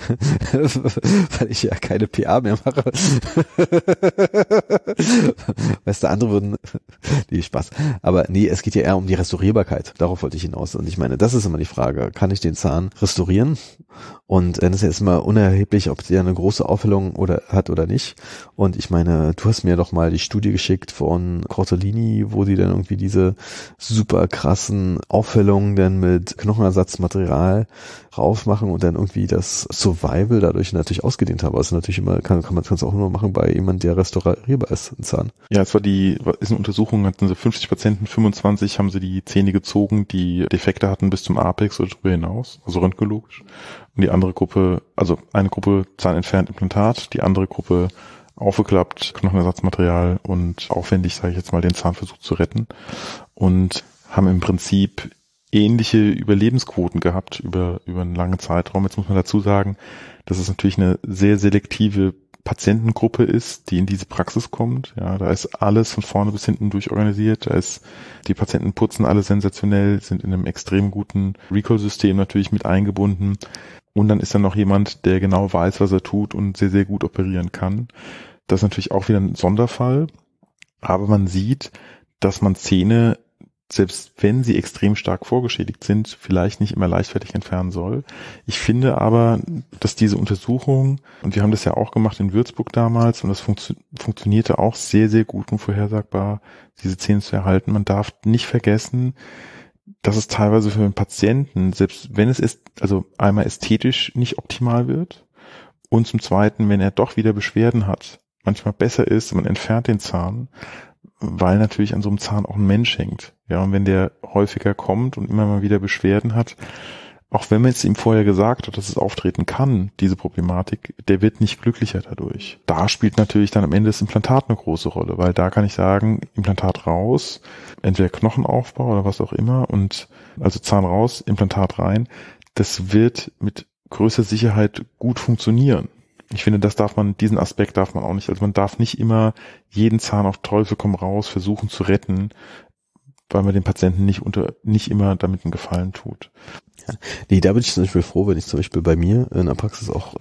weil ich ja keine PA mehr mache. Weißt du, andere würden, nee, Spaß. Aber nee, es geht ja eher um die Restaurierbarkeit. Darauf wollte ich hinaus. Und ich meine, das ist immer die Frage. Kann ich den Zahn restaurieren? Und dann ist ja erstmal unerheblich, ob der eine große Aufhellung hat oder nicht. Und ich meine, du hast mir doch mal die Studie geschickt von Cortellini, wo die dann irgendwie diese super krassen Aufhellungen dann mit Knochenersatzmaterial raufmachen und dann irgendwie das Survival dadurch natürlich ausgedehnt haben. Was natürlich immer, kann man es auch nur machen bei jemandem, der restaurierbar ist, ein Zahn. Ja, ist eine Untersuchung, hatten sie 50 Patienten, 25 haben sie die Zähne gezogen, die Defekte hatten bis zum Apex oder darüber hinaus, also röntgenologisch. Und die andere Gruppe, also eine Gruppe Zahn entfernt, Implantat, die andere Gruppe aufgeklappt, Knochenersatzmaterial und aufwendig, sage ich jetzt mal, den Zahnversuch zu retten. Und haben im Prinzip ähnliche Überlebensquoten gehabt über einen langen Zeitraum. Jetzt muss man dazu sagen, dass es natürlich eine sehr selektive Patientengruppe ist, die in diese Praxis kommt. Ja, da ist alles von vorne bis hinten durchorganisiert. Die Patienten putzen alle sensationell, sind in einem extrem guten Recall-System natürlich mit eingebunden. Und dann ist da noch jemand, der genau weiß, was er tut und sehr, sehr gut operieren kann. Das ist natürlich auch wieder ein Sonderfall. Aber man sieht, dass man Zähne, selbst wenn sie extrem stark vorgeschädigt sind, vielleicht nicht immer leichtfertig entfernen soll. Ich finde aber, dass diese Untersuchung, und wir haben das ja auch gemacht in Würzburg damals, und das funktionierte auch sehr, sehr gut und vorhersagbar, diese Zähne zu erhalten. Man darf nicht vergessen, dass es teilweise für den Patienten, selbst wenn es ist, also einmal ästhetisch nicht optimal wird und zum Zweiten, wenn er doch wieder Beschwerden hat, manchmal besser ist, man entfernt den Zahn, weil natürlich an so einem Zahn auch ein Mensch hängt. Ja, und wenn der häufiger kommt und immer mal wieder Beschwerden hat, auch wenn man es ihm vorher gesagt hat, dass es auftreten kann, diese Problematik, der wird nicht glücklicher dadurch. Da spielt natürlich dann am Ende das Implantat eine große Rolle, weil da kann ich sagen, Implantat raus, entweder Knochenaufbau oder was auch immer, und also Zahn raus, Implantat rein, das wird mit größter Sicherheit gut funktionieren. Ich finde, diesen Aspekt darf man auch nicht, also man darf nicht immer jeden Zahn auf Teufel komm raus versuchen zu retten, weil man dem Patienten nicht immer damit einen Gefallen tut. Ja. Nee, da bin ich zum Beispiel froh, wenn ich zum Beispiel bei mir in der Praxis auch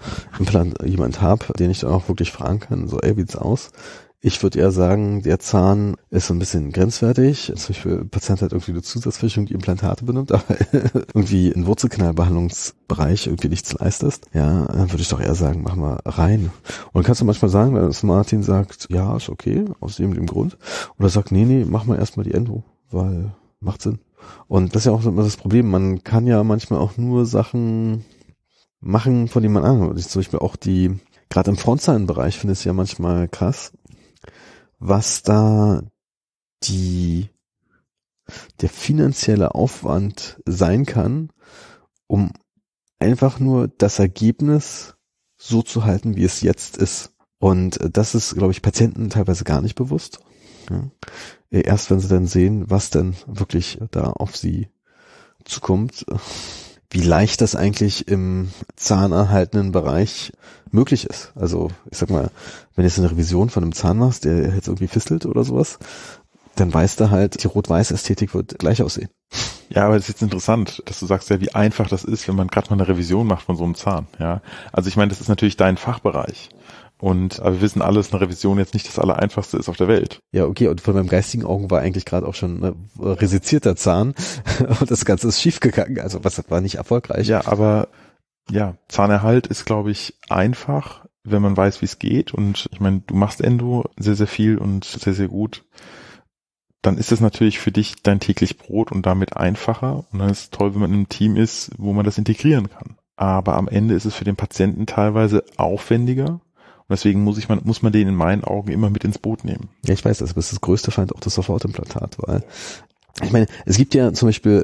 jemand habe, den ich dann auch wirklich fragen kann, so, ey, wie sieht's aus? Ich würde eher sagen, der Zahn ist so ein bisschen grenzwertig. Zum Beispiel, ein Patient hat irgendwie eine Zusatzversicherung, die Implantate benimmt, aber irgendwie im Wurzelkanalbehandlungsbereich irgendwie nichts leistest. Ja, dann würde ich doch eher sagen, mach mal rein. Und dann kannst du manchmal sagen, dass Martin sagt, ja, ist okay, aus dem Grund. Oder sagt, nee, mach mal erstmal die Endo, weil macht Sinn. Und das ist ja auch immer das Problem. Man kann ja manchmal auch nur Sachen machen, von denen man anhört. Ich zum Beispiel auch gerade im Frontzahnbereich finde ich es ja manchmal krass, was da der finanzielle Aufwand sein kann, um einfach nur das Ergebnis so zu halten, wie es jetzt ist. Und das ist, glaube ich, Patienten teilweise gar nicht bewusst. Ja. Erst wenn sie dann sehen, was denn wirklich da auf sie zukommt, wie leicht das eigentlich im zahnerhaltenden Bereich möglich ist. Also ich sag mal, wenn du jetzt eine Revision von einem Zahn machst, der jetzt irgendwie fistelt oder sowas, dann weißt du halt, die Rot-Weiß-Ästhetik wird gleich aussehen. Ja, aber es ist jetzt interessant, dass du sagst ja, wie einfach das ist, wenn man gerade mal eine Revision macht von so einem Zahn. Ja, also ich meine, das ist natürlich dein Fachbereich. Aber wir wissen alle, dass eine Revision jetzt nicht das Allereinfachste ist auf der Welt. Ja, okay, und von meinem geistigen Augen war eigentlich gerade auch schon ein resizierter Zahn und das Ganze ist schiefgegangen, also was war nicht erfolgreich. Ja, aber ja, Zahnerhalt ist, glaube ich, einfach, wenn man weiß, wie es geht, und ich meine, du machst Endo sehr, sehr viel und sehr, sehr gut, dann ist es natürlich für dich dein täglich Brot und damit einfacher, und dann ist es toll, wenn man in einem Team ist, wo man das integrieren kann. Aber am Ende ist es für den Patienten teilweise aufwendiger. Und deswegen muss man den in meinen Augen immer mit ins Boot nehmen. Ja, ich weiß das, aber es ist das größte Feind auch das Sofortimplantat, weil ich meine, es gibt ja zum Beispiel,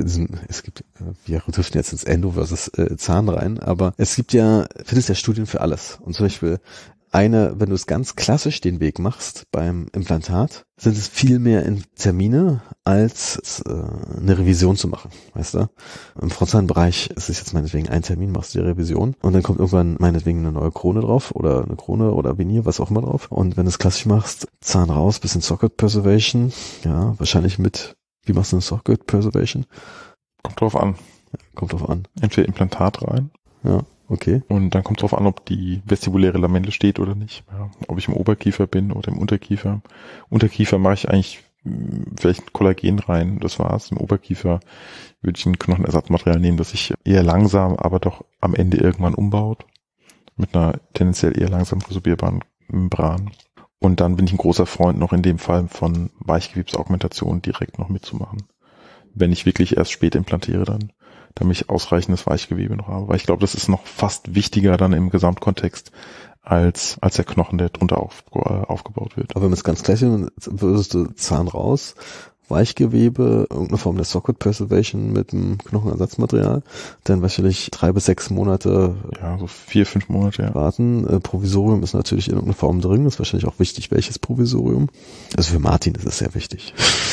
wir driften jetzt ins Endo versus Zahn rein, aber es gibt ja, findest ja Studien für alles. Und zum Beispiel wenn du es ganz klassisch den Weg machst beim Implantat, sind es viel mehr Termine als eine Revision zu machen, weißt du? Im Frontzahnbereich ist es jetzt meinetwegen ein Termin, machst du die Revision und dann kommt irgendwann meinetwegen eine neue Krone drauf oder eine Krone oder Venier, was auch immer drauf. Und wenn du es klassisch machst, Zahn raus, bisschen Socket Preservation, ja, wahrscheinlich wie machst du eine Socket Preservation? Kommt drauf an. Ja, kommt drauf an. Entweder Implantat rein. Ja. Okay. Und dann kommt es darauf an, ob die vestibuläre Lamelle steht oder nicht. Ja, ob ich im Oberkiefer bin oder im Unterkiefer. Unterkiefer mache ich eigentlich vielleicht Kollagen rein, das war's. Im Oberkiefer würde ich ein Knochenersatzmaterial nehmen, das sich eher langsam, aber doch am Ende irgendwann umbaut. Mit einer tendenziell eher langsam resorbierbaren Membran. Und dann bin ich ein großer Freund noch in dem Fall von Weichgewebsaugmentation direkt noch mitzumachen. Wenn ich wirklich erst spät implantiere dann, damit ich ausreichendes Weichgewebe noch habe. Weil ich glaube, das ist noch fast wichtiger dann im Gesamtkontext als der Knochen, der drunter aufgebaut wird. Aber wenn man es ganz gleich ist, würdest du Zahn raus, Weichgewebe, irgendeine Form der Socket Preservation mit dem Knochenersatzmaterial, dann wahrscheinlich 3 bis 6 Monate. Ja, so 4, 5 Monate, ja. Warten. Provisorium ist natürlich in irgendeiner Form drin, das ist wahrscheinlich auch wichtig, welches Provisorium. Also für Martin ist es sehr wichtig.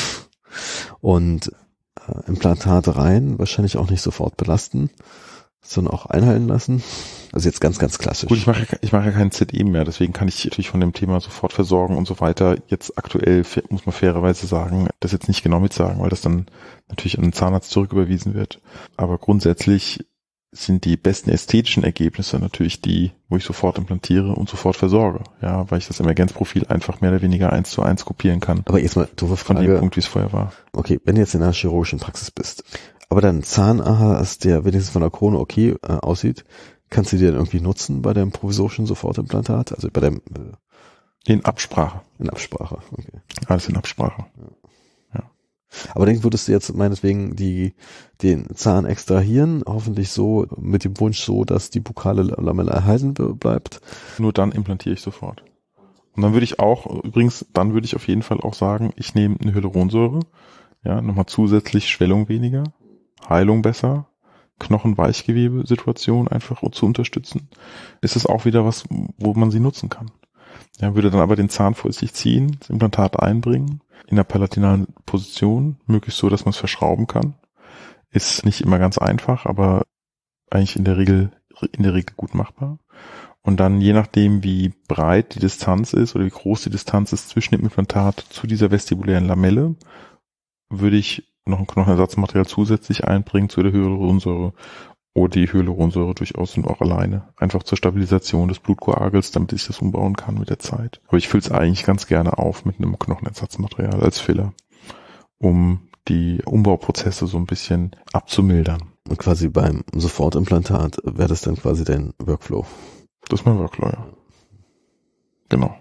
Und Implantate rein, wahrscheinlich auch nicht sofort belasten, sondern auch einheilen lassen. Also jetzt ganz, ganz klassisch. Gut, ich mache ja keinen ZE mehr, deswegen kann ich natürlich von dem Thema sofort versorgen und so weiter. Jetzt aktuell muss man fairerweise sagen, das jetzt nicht genau mitsagen, weil das dann natürlich an den Zahnarzt zurücküberwiesen wird. Aber grundsätzlich sind die besten ästhetischen Ergebnisse natürlich die, wo ich sofort implantiere und sofort versorge. Ja, weil ich das Emergenzprofil einfach mehr oder weniger 1:1 kopieren kann. Aber jetzt mal doofe Frage. Von dem Punkt, wie es vorher war. Okay, wenn du jetzt in einer chirurgischen Praxis bist, aber dann Zahn hast, der wenigstens von der Krone okay aussieht, kannst du die dann irgendwie nutzen bei deinem provisorischen Sofortimplantat? Also bei deinem in Absprache. In Absprache, okay. Alles in Absprache. Ja. Aber dann würdest du jetzt meinetwegen den Zahn extrahieren, hoffentlich so, mit dem Wunsch so, dass die bukale Lamelle erhalten bleibt. Nur dann implantiere ich sofort. Und dann würde ich auf jeden Fall auch sagen, ich nehme eine Hyaluronsäure, ja, nochmal zusätzlich Schwellung weniger, Heilung besser, Knochenweichgewebe-Situation einfach zu unterstützen. Ist es auch wieder was, wo man sie nutzen kann. Ja, würde dann aber den Zahn vor sich ziehen, das Implantat einbringen, in der palatinalen Position, möglichst so, dass man es verschrauben kann. Ist nicht immer ganz einfach, aber eigentlich in der Regel gut machbar. Und dann, je nachdem, wie breit die Distanz ist oder wie groß die Distanz ist zwischen dem Implantat zu dieser vestibulären Lamelle, würde ich noch ein Knochenersatzmaterial zusätzlich einbringen zu der Hyaluronsäure oder die Hyaluronsäure durchaus und auch alleine. Einfach zur Stabilisation des Blutkoagels, damit ich das umbauen kann mit der Zeit. Aber ich fülle es eigentlich ganz gerne auf mit einem Knochenersatzmaterial als Filler, um die Umbauprozesse so ein bisschen abzumildern. Und quasi beim Sofortimplantat wäre das dann quasi dein Workflow. Das ist mein Workflow, ja. Genau.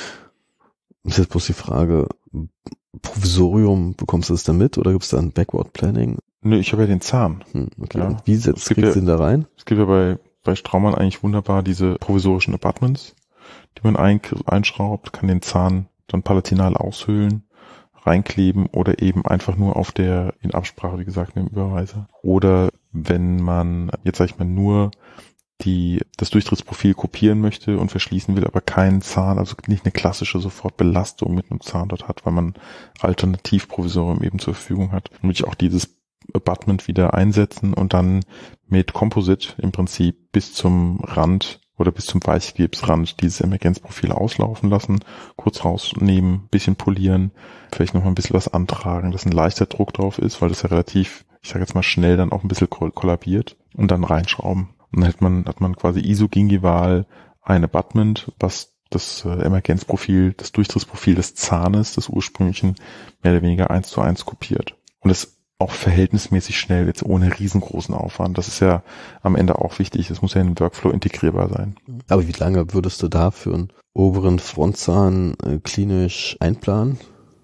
Ist jetzt bloß die Frage, Provisorium, bekommst du das dann mit oder gibt es da ein Backward Planning? Nö, ich habe ja den Zahn. Okay. Ja. Und wie kriegst du den da rein? Es gibt ja bei Straumann eigentlich wunderbar diese provisorischen Abutments, die man einschraubt, kann den Zahn dann palatinal aushöhlen, reinkleben oder eben einfach nur in Absprache, wie gesagt, mit dem Überweiser. Oder wenn man, jetzt sage ich mal, nur das Durchtrittsprofil kopieren möchte und verschließen will, aber keinen Zahn, also nicht eine klassische Sofortbelastung mit einem Zahn dort hat, weil man Alternativprovisorium eben zur Verfügung hat, dann würde ich auch dieses Abutment wieder einsetzen und dann mit Composite im Prinzip bis zum Rand oder bis zum Weichgewebsrand dieses Emergenzprofil auslaufen lassen, kurz rausnehmen, bisschen polieren, vielleicht noch mal ein bisschen was antragen, dass ein leichter Druck drauf ist, weil das ja relativ, ich sage jetzt mal schnell dann auch ein bisschen kollabiert und dann reinschrauben. Und dann hat man quasi isogingival ein Abutment, was das Emergenzprofil, das Durchtrittsprofil des Zahnes, des ursprünglichen, mehr oder weniger 1:1 kopiert. Und das auch verhältnismäßig schnell, jetzt ohne riesengroßen Aufwand. Das ist ja am Ende auch wichtig. Es muss ja in den Workflow integrierbar sein. Aber wie lange würdest du da für einen oberen Frontzahn klinisch einplanen?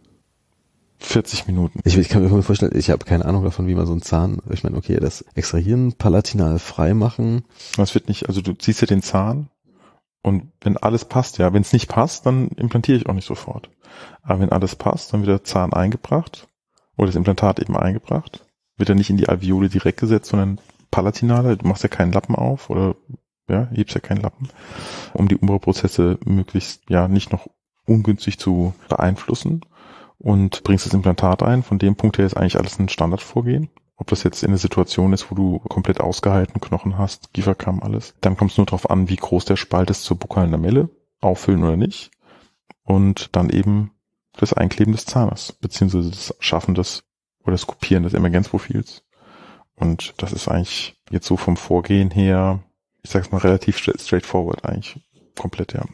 40 Minuten. Ich kann mir vorstellen, ich habe keine Ahnung davon, wie man so einen Zahn, ich meine, okay, das Extrahieren, palatinal frei machen. Das wird nicht, also du ziehst ja den Zahn und wenn alles passt, ja, wenn es nicht passt, dann implantiere ich auch nicht sofort. Aber wenn alles passt, dann wird der Zahn eingebracht oder das Implantat eben eingebracht, wird er nicht in die Alveole direkt gesetzt, sondern palatinal, du machst ja keinen Lappen auf oder hebst ja keinen Lappen, um die Umbauprozesse möglichst nicht noch ungünstig zu beeinflussen. Und bringst das Implantat ein. Von dem Punkt her ist eigentlich alles ein Standardvorgehen. Ob das jetzt in einer Situation ist, wo du komplett ausgeheilten Knochen hast, Kieferkamm, alles. Dann kommt es nur darauf an, wie groß der Spalt ist zur bukalen Lamelle, auffüllen oder nicht. Und dann eben das Einkleben des Zahnes, beziehungsweise das Schaffen oder das Kopieren des Emergenzprofils. Und das ist eigentlich jetzt so vom Vorgehen her ich sag's mal, relativ straightforward eigentlich. Komplett, ja.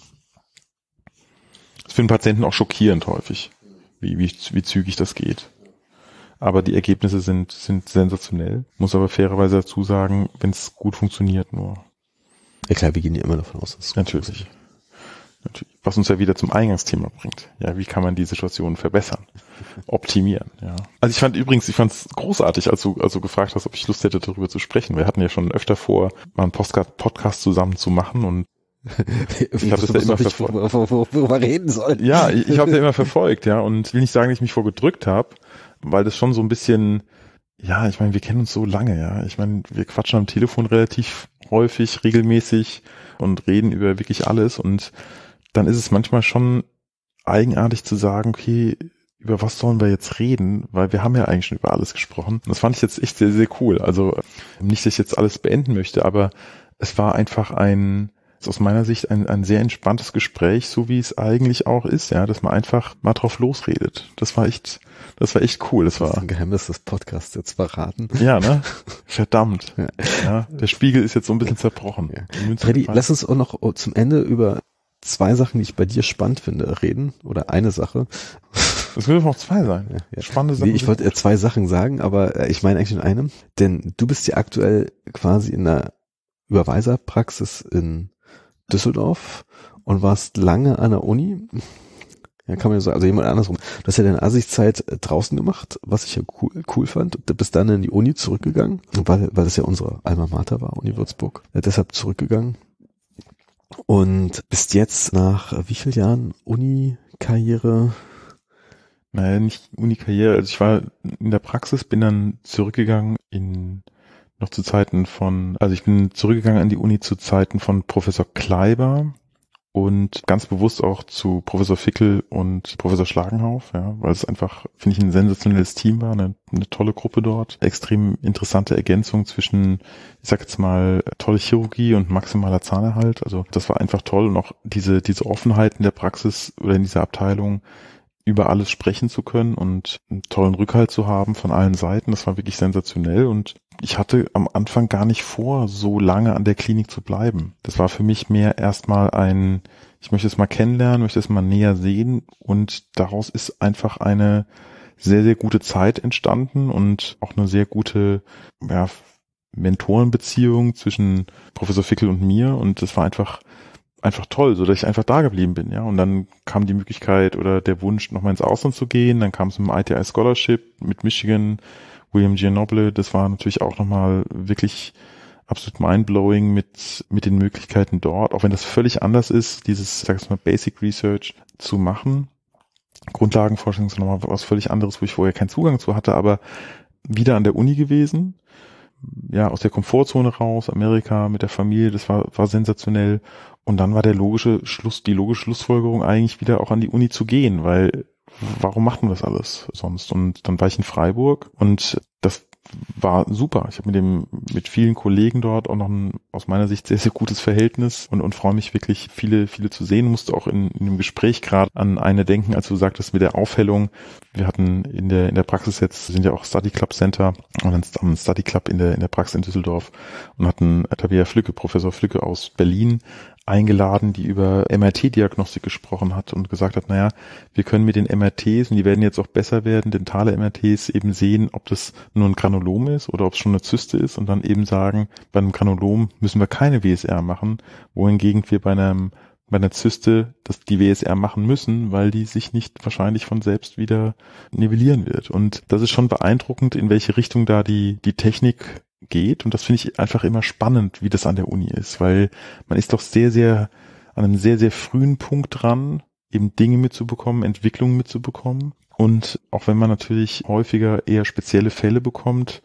Das ist für den Patienten auch schockierend häufig, wie zügig das geht. Aber die Ergebnisse sind sensationell. Muss aber fairerweise dazu sagen, wenn es gut funktioniert nur. Ja klar, wir gehen ja immer davon aus, dass es Natürlich. Was uns ja wieder zum Eingangsthema bringt. Ja, wie kann man die Situation verbessern? Optimieren, ja. Also ich fand's großartig, als du gefragt hast, ob ich Lust hätte, darüber zu sprechen. Wir hatten ja schon öfter vor, mal einen Podcast zusammen zu machen und ich habe das ja immer verfolgt. Worüber reden sollen. Ja, ich habe ja immer verfolgt, ja, und will nicht sagen, dass ich mich vorgedrückt habe, weil das schon so ein bisschen, ja, ich meine, wir kennen uns so lange, ja. Ich meine, wir quatschen am Telefon relativ häufig, regelmäßig und reden über wirklich alles und dann ist es manchmal schon eigenartig zu sagen, okay, über was sollen wir jetzt reden? Weil wir haben ja eigentlich schon über alles gesprochen. Und das fand ich jetzt echt sehr, sehr cool. Also nicht, dass ich jetzt alles beenden möchte, aber es war einfach aus meiner Sicht ein sehr entspanntes Gespräch, so wie es eigentlich auch ist, ja, dass man einfach mal drauf losredet. Das war echt cool. Das war ein Geheimnis des Podcasts jetzt verraten. Ja, ne? Verdammt. Ja, der Spiegel ist jetzt so ein bisschen zerbrochen. Ja. Freddy, lass uns auch noch zum Ende über 2 Sachen, die ich bei dir spannend finde, reden. Oder eine Sache. Das würde noch 2 sein. Ja. Spannende Sachen. Nee, ich wollte 2 Sachen sagen, aber ich meine eigentlich nur eine. Denn du bist ja aktuell quasi in der Überweiserpraxis in Düsseldorf und warst lange an der Uni. Ja, kann man ja sagen, also jemand andersrum. Du hast ja deine Assi-Zeit draußen gemacht, was ich ja cool fand. Du bist dann in die Uni zurückgegangen, weil das ja unsere Alma Mater war, Uni Würzburg. Deshalb zurückgegangen. Und bist jetzt nach wie vielen Jahren Uni-Karriere? Naja, nicht Uni-Karriere. Also ich war in der Praxis, bin dann zurückgegangen noch zu Zeiten ich bin zurückgegangen an die Uni zu Zeiten von Professor Kleiber und ganz bewusst auch zu Professor Fickel und Professor Schlagenhauf, ja, weil es einfach, finde ich, ein sensationelles Team war, eine tolle Gruppe dort, extrem interessante Ergänzung zwischen, ich sag jetzt mal, tolle Chirurgie und maximaler Zahnerhalt, also das war einfach toll und auch diese Offenheit in der Praxis oder in dieser Abteilung, über alles sprechen zu können und einen tollen Rückhalt zu haben von allen Seiten, das war wirklich sensationell und ich hatte am Anfang gar nicht vor, so lange an der Klinik zu bleiben. Das war für mich mehr erstmal ich möchte es mal kennenlernen, möchte es mal näher sehen und daraus ist einfach eine sehr, sehr gute Zeit entstanden und auch eine sehr gute, ja, Mentorenbeziehung zwischen Professor Fickel und mir und das war einfach toll, so dass ich einfach da geblieben bin, ja. Und dann kam die Möglichkeit oder der Wunsch, nochmal ins Ausland zu gehen. Dann kam es mit dem ITI Scholarship mit Michigan, William G. Noble. Das war natürlich auch nochmal wirklich absolut mindblowing mit den Möglichkeiten dort. Auch wenn das völlig anders ist, dieses, sag ich mal, Basic Research zu machen. Grundlagenforschung ist nochmal was völlig anderes, wo ich vorher keinen Zugang zu hatte, aber wieder an der Uni gewesen. Ja, aus der Komfortzone raus, Amerika mit der Familie, das war sensationell. Und dann war die logische Schlussfolgerung eigentlich wieder auch an die Uni zu gehen, weil warum machen wir das alles sonst? Und dann war ich in Freiburg und das war super. Ich habe mit vielen Kollegen dort auch noch ein aus meiner Sicht sehr, sehr gutes Verhältnis und freue mich wirklich, viele zu sehen. Musste auch in dem Gespräch gerade an eine denken, als du sagtest mit der Aufhellung. Wir hatten in der Praxis jetzt, sind ja auch Study Club Center und ein Study Club in der Praxis in Düsseldorf und hatten Tabea Flücke, Professor Flücke aus Berlin eingeladen, die über MRT-Diagnostik gesprochen hat und gesagt hat, naja, wir können mit den MRTs, und die werden jetzt auch besser werden, dentale MRTs eben sehen, ob das nur ein Granulom ist oder ob es schon eine Zyste ist und dann eben sagen, bei einem Granulom müssen wir keine WSR machen, wohingegen wir bei einer Zyste die WSR machen müssen, weil die sich nicht wahrscheinlich von selbst wieder nivellieren wird. Und das ist schon beeindruckend, in welche Richtung da die Technik geht und das finde ich einfach immer spannend, wie das an der Uni ist, weil man ist doch sehr, sehr an einem sehr, sehr frühen Punkt dran, eben Dinge mitzubekommen, Entwicklungen mitzubekommen und auch wenn man natürlich häufiger eher spezielle Fälle bekommt,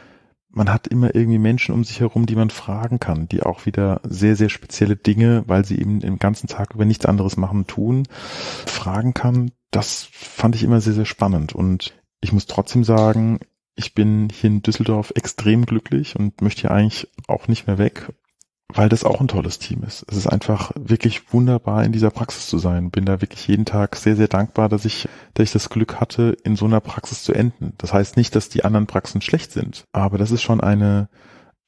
man hat immer irgendwie Menschen um sich herum, die man fragen kann, die auch wieder sehr, sehr spezielle Dinge, weil sie eben den ganzen Tag über nichts anderes machen, tun, fragen kann. Das fand ich immer sehr, sehr spannend und ich muss trotzdem sagen, ich bin hier in Düsseldorf extrem glücklich und möchte hier eigentlich auch nicht mehr weg, weil das auch ein tolles Team ist. Es ist einfach wirklich wunderbar, in dieser Praxis zu sein. Bin da wirklich jeden Tag sehr, sehr dankbar, dass ich das Glück hatte, in so einer Praxis zu enden. Das heißt nicht, dass die anderen Praxen schlecht sind, aber das ist schon eine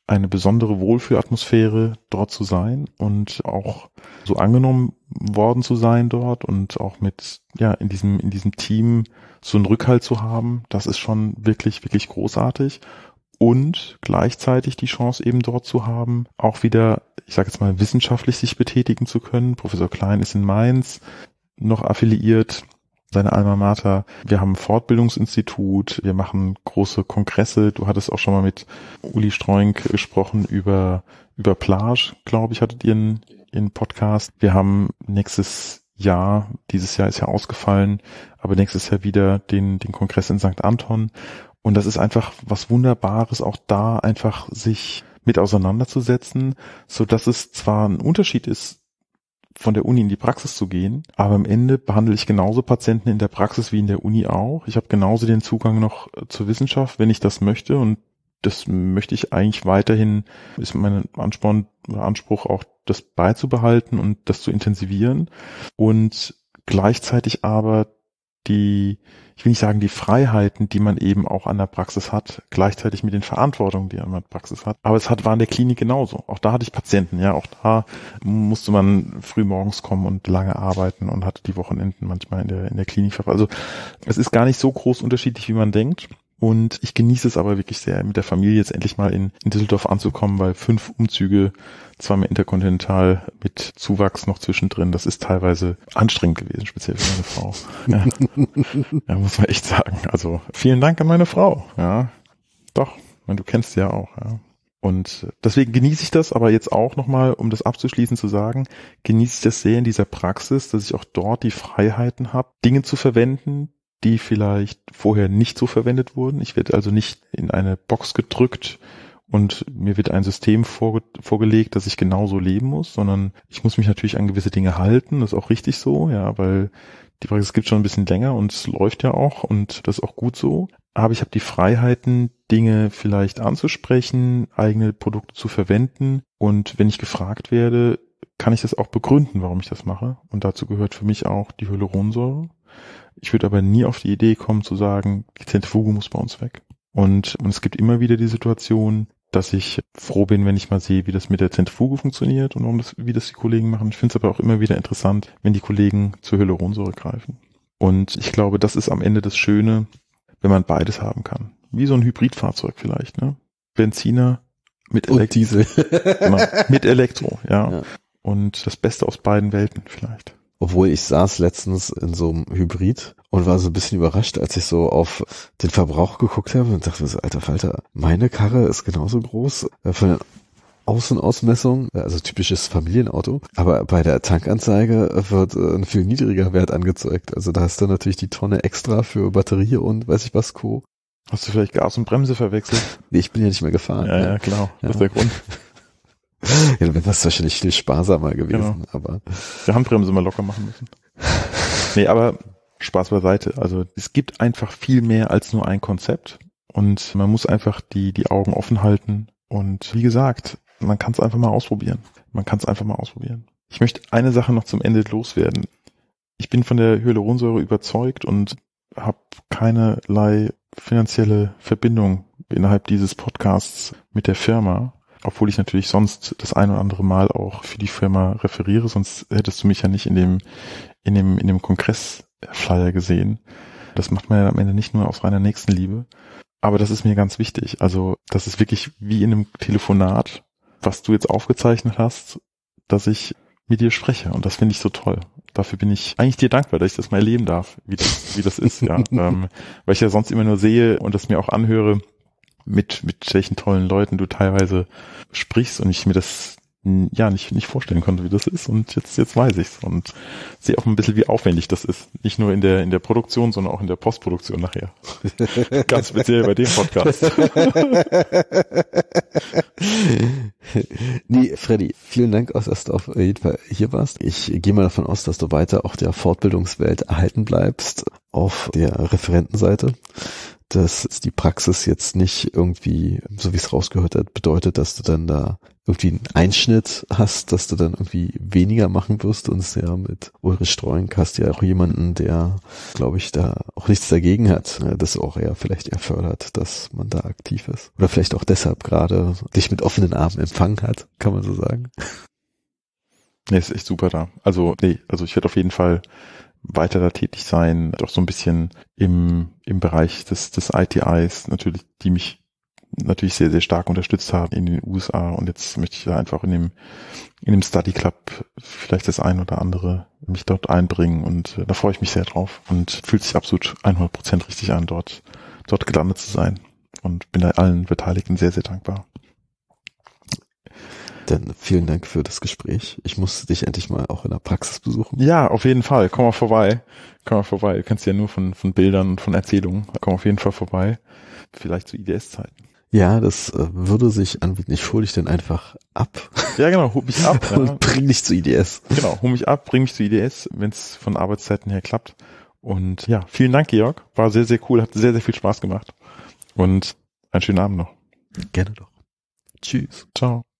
eine besondere Wohlfühlatmosphäre, dort zu sein und auch so angenommen worden zu sein dort und auch mit, in diesem Team so einen Rückhalt zu haben. Das ist schon wirklich, wirklich großartig. Und gleichzeitig die Chance eben dort zu haben, auch wieder, ich sage jetzt mal, wissenschaftlich sich betätigen zu können. Professor Klein ist in Mainz noch affiliiert, seine Alma Mater. Wir haben ein Fortbildungsinstitut, wir machen große Kongresse. Du hattest auch schon mal mit Uli Stroink gesprochen über Plage, glaube ich, hattet ihr einen Podcast. Wir haben nächstes Jahr, dieses Jahr ist ja ausgefallen, aber nächstes Jahr wieder den Kongress in St. Anton. Und das ist einfach was Wunderbares, auch da einfach sich mit auseinanderzusetzen, so dass es zwar ein Unterschied ist, von der Uni in die Praxis zu gehen, aber am Ende behandle ich genauso Patienten in der Praxis wie in der Uni auch. Ich habe genauso den Zugang noch zur Wissenschaft, wenn ich das möchte, und das möchte ich eigentlich weiterhin, ist mein Anspruch auch, das beizubehalten und das zu intensivieren und gleichzeitig aber ich will nicht sagen die Freiheiten, die man eben auch an der Praxis hat, gleichzeitig mit den Verantwortungen, die man an der Praxis hat. Aber war in der Klinik genauso. Auch da hatte ich Patienten, auch da musste man früh morgens kommen und lange arbeiten und hatte die Wochenenden manchmal in der Klinik. Also es ist gar nicht so groß unterschiedlich, wie man denkt. Und ich genieße es aber wirklich sehr, mit der Familie jetzt endlich mal in Düsseldorf anzukommen, weil 5 Umzüge, zweimal interkontinental mit Zuwachs noch zwischendrin, das ist teilweise anstrengend gewesen, speziell für meine Frau. Ja, muss man echt sagen. Also vielen Dank an meine Frau. Ja, doch, du kennst sie ja auch. Ja. Und deswegen genieße ich das, aber jetzt auch nochmal, um das abzuschließen zu sagen, genieße ich das sehr in dieser Praxis, dass ich auch dort die Freiheiten habe, Dinge zu verwenden, die vielleicht vorher nicht so verwendet wurden. Ich werde also nicht in eine Box gedrückt und mir wird ein System vorgelegt, dass ich genauso leben muss, sondern ich muss mich natürlich an gewisse Dinge halten. Das ist auch richtig so, weil die Praxis gibt schon ein bisschen länger und es läuft ja auch und das ist auch gut so. Aber ich habe die Freiheiten, Dinge vielleicht anzusprechen, eigene Produkte zu verwenden, und wenn ich gefragt werde, kann ich das auch begründen, warum ich das mache. Und dazu gehört für mich auch die Hyaluronsäure. Ich würde aber nie auf die Idee kommen zu sagen, die Zentrifuge muss bei uns weg. Und es gibt immer wieder die Situation, dass ich froh bin, wenn ich mal sehe, wie das mit der Zentrifuge funktioniert und wie das die Kollegen machen. Ich finde es aber auch immer wieder interessant, wenn die Kollegen zur Hyaluronsäure greifen. Und ich glaube, das ist am Ende das Schöne, wenn man beides haben kann. Wie so ein Hybridfahrzeug vielleicht, ne? Benziner mit Diesel. Genau, mit Elektro, ja. Und das Beste aus beiden Welten vielleicht. Obwohl ich saß letztens in so einem Hybrid und war so ein bisschen überrascht, als ich so auf den Verbrauch geguckt habe und dachte mir so, alter Falter, meine Karre ist genauso groß von der Außenausmessung, also typisches Familienauto, aber bei der Tankanzeige wird ein viel niedriger Wert angezeigt. Also da hast du natürlich die Tonne extra für Batterie und weiß ich was Co. Hast du vielleicht Gas und Bremse verwechselt? Nee, ich bin ja nicht mehr gefahren. Ja, klar, das ist der Grund. Ja, dann wäre das wahrscheinlich viel sparsamer gewesen, genau. Aber die Handbremse mal locker machen müssen. Nee, aber Spaß beiseite. Also es gibt einfach viel mehr als nur ein Konzept und man muss einfach die Augen offen halten und wie gesagt, man kann es einfach mal ausprobieren. Ich möchte eine Sache noch zum Ende loswerden. Ich bin von der Hyaluronsäure überzeugt und habe keinerlei finanzielle Verbindung innerhalb dieses Podcasts mit der Firma. Obwohl ich natürlich sonst das ein oder andere Mal auch für die Firma referiere, sonst hättest du mich ja nicht in dem Kongressflyer gesehen. Das macht man ja am Ende nicht nur aus reiner Nächstenliebe. Aber das ist mir ganz wichtig. Also das ist wirklich wie in einem Telefonat, was du jetzt aufgezeichnet hast, dass ich mit dir spreche. Und das finde ich so toll. Dafür bin ich eigentlich dir dankbar, dass ich das mal erleben darf, wie das ist. Ja. Weil ich ja sonst immer nur sehe und das mir auch anhöre, mit welchen tollen Leuten du teilweise sprichst und ich mir das nicht vorstellen konnte, wie das ist, und jetzt weiß ich's und sehe auch ein bisschen, wie aufwendig das ist. Nicht nur in der Produktion, sondern auch in der Postproduktion nachher. Ganz speziell bei dem Podcast. Nee, Freddy, vielen Dank, dass du auf jeden Fall hier warst. Ich gehe mal davon aus, dass du weiter auch der Fortbildungswelt erhalten bleibst auf der Referentenseite. dass die Praxis jetzt nicht irgendwie, so wie es rausgehört hat, bedeutet, dass du dann da irgendwie einen Einschnitt hast, dass du dann irgendwie weniger machen wirst. Und es ja mit Ulrich Streuink hast ja auch jemanden, der, glaube ich, da auch nichts dagegen hat, das auch eher vielleicht eher fördert, dass man da aktiv ist. Oder vielleicht auch deshalb gerade dich mit offenen Armen empfangen hat, kann man so sagen. Nee, ist echt super da. Also ich werde auf jeden Fall weiter da tätig sein, doch so ein bisschen im Bereich des ITIs natürlich, die mich natürlich sehr, sehr stark unterstützt haben in den USA, und jetzt möchte ich da einfach in dem Study Club vielleicht das ein oder andere mich dort einbringen, und da freue ich mich sehr drauf und fühlt sich absolut 100% richtig an, dort gelandet zu sein, und bin da allen Beteiligten sehr, sehr dankbar. Dann vielen Dank für das Gespräch. Ich muss dich endlich mal auch in der Praxis besuchen. Ja, auf jeden Fall. Komm mal vorbei. Du kennst ja nur von Bildern und von Erzählungen. Komm auf jeden Fall vorbei. Vielleicht zu IDS-Zeiten. Ja, das würde sich anbieten. Ich hole dich dann einfach ab. Ja, genau. Hol mich ab. Und bring dich zu IDS. Genau. Hol mich ab, bring mich zu IDS, wenn es von Arbeitszeiten her klappt. Und ja, vielen Dank, Georg. War sehr, sehr cool. Hat sehr, sehr viel Spaß gemacht. Und einen schönen Abend noch. Gerne doch. Tschüss. Ciao.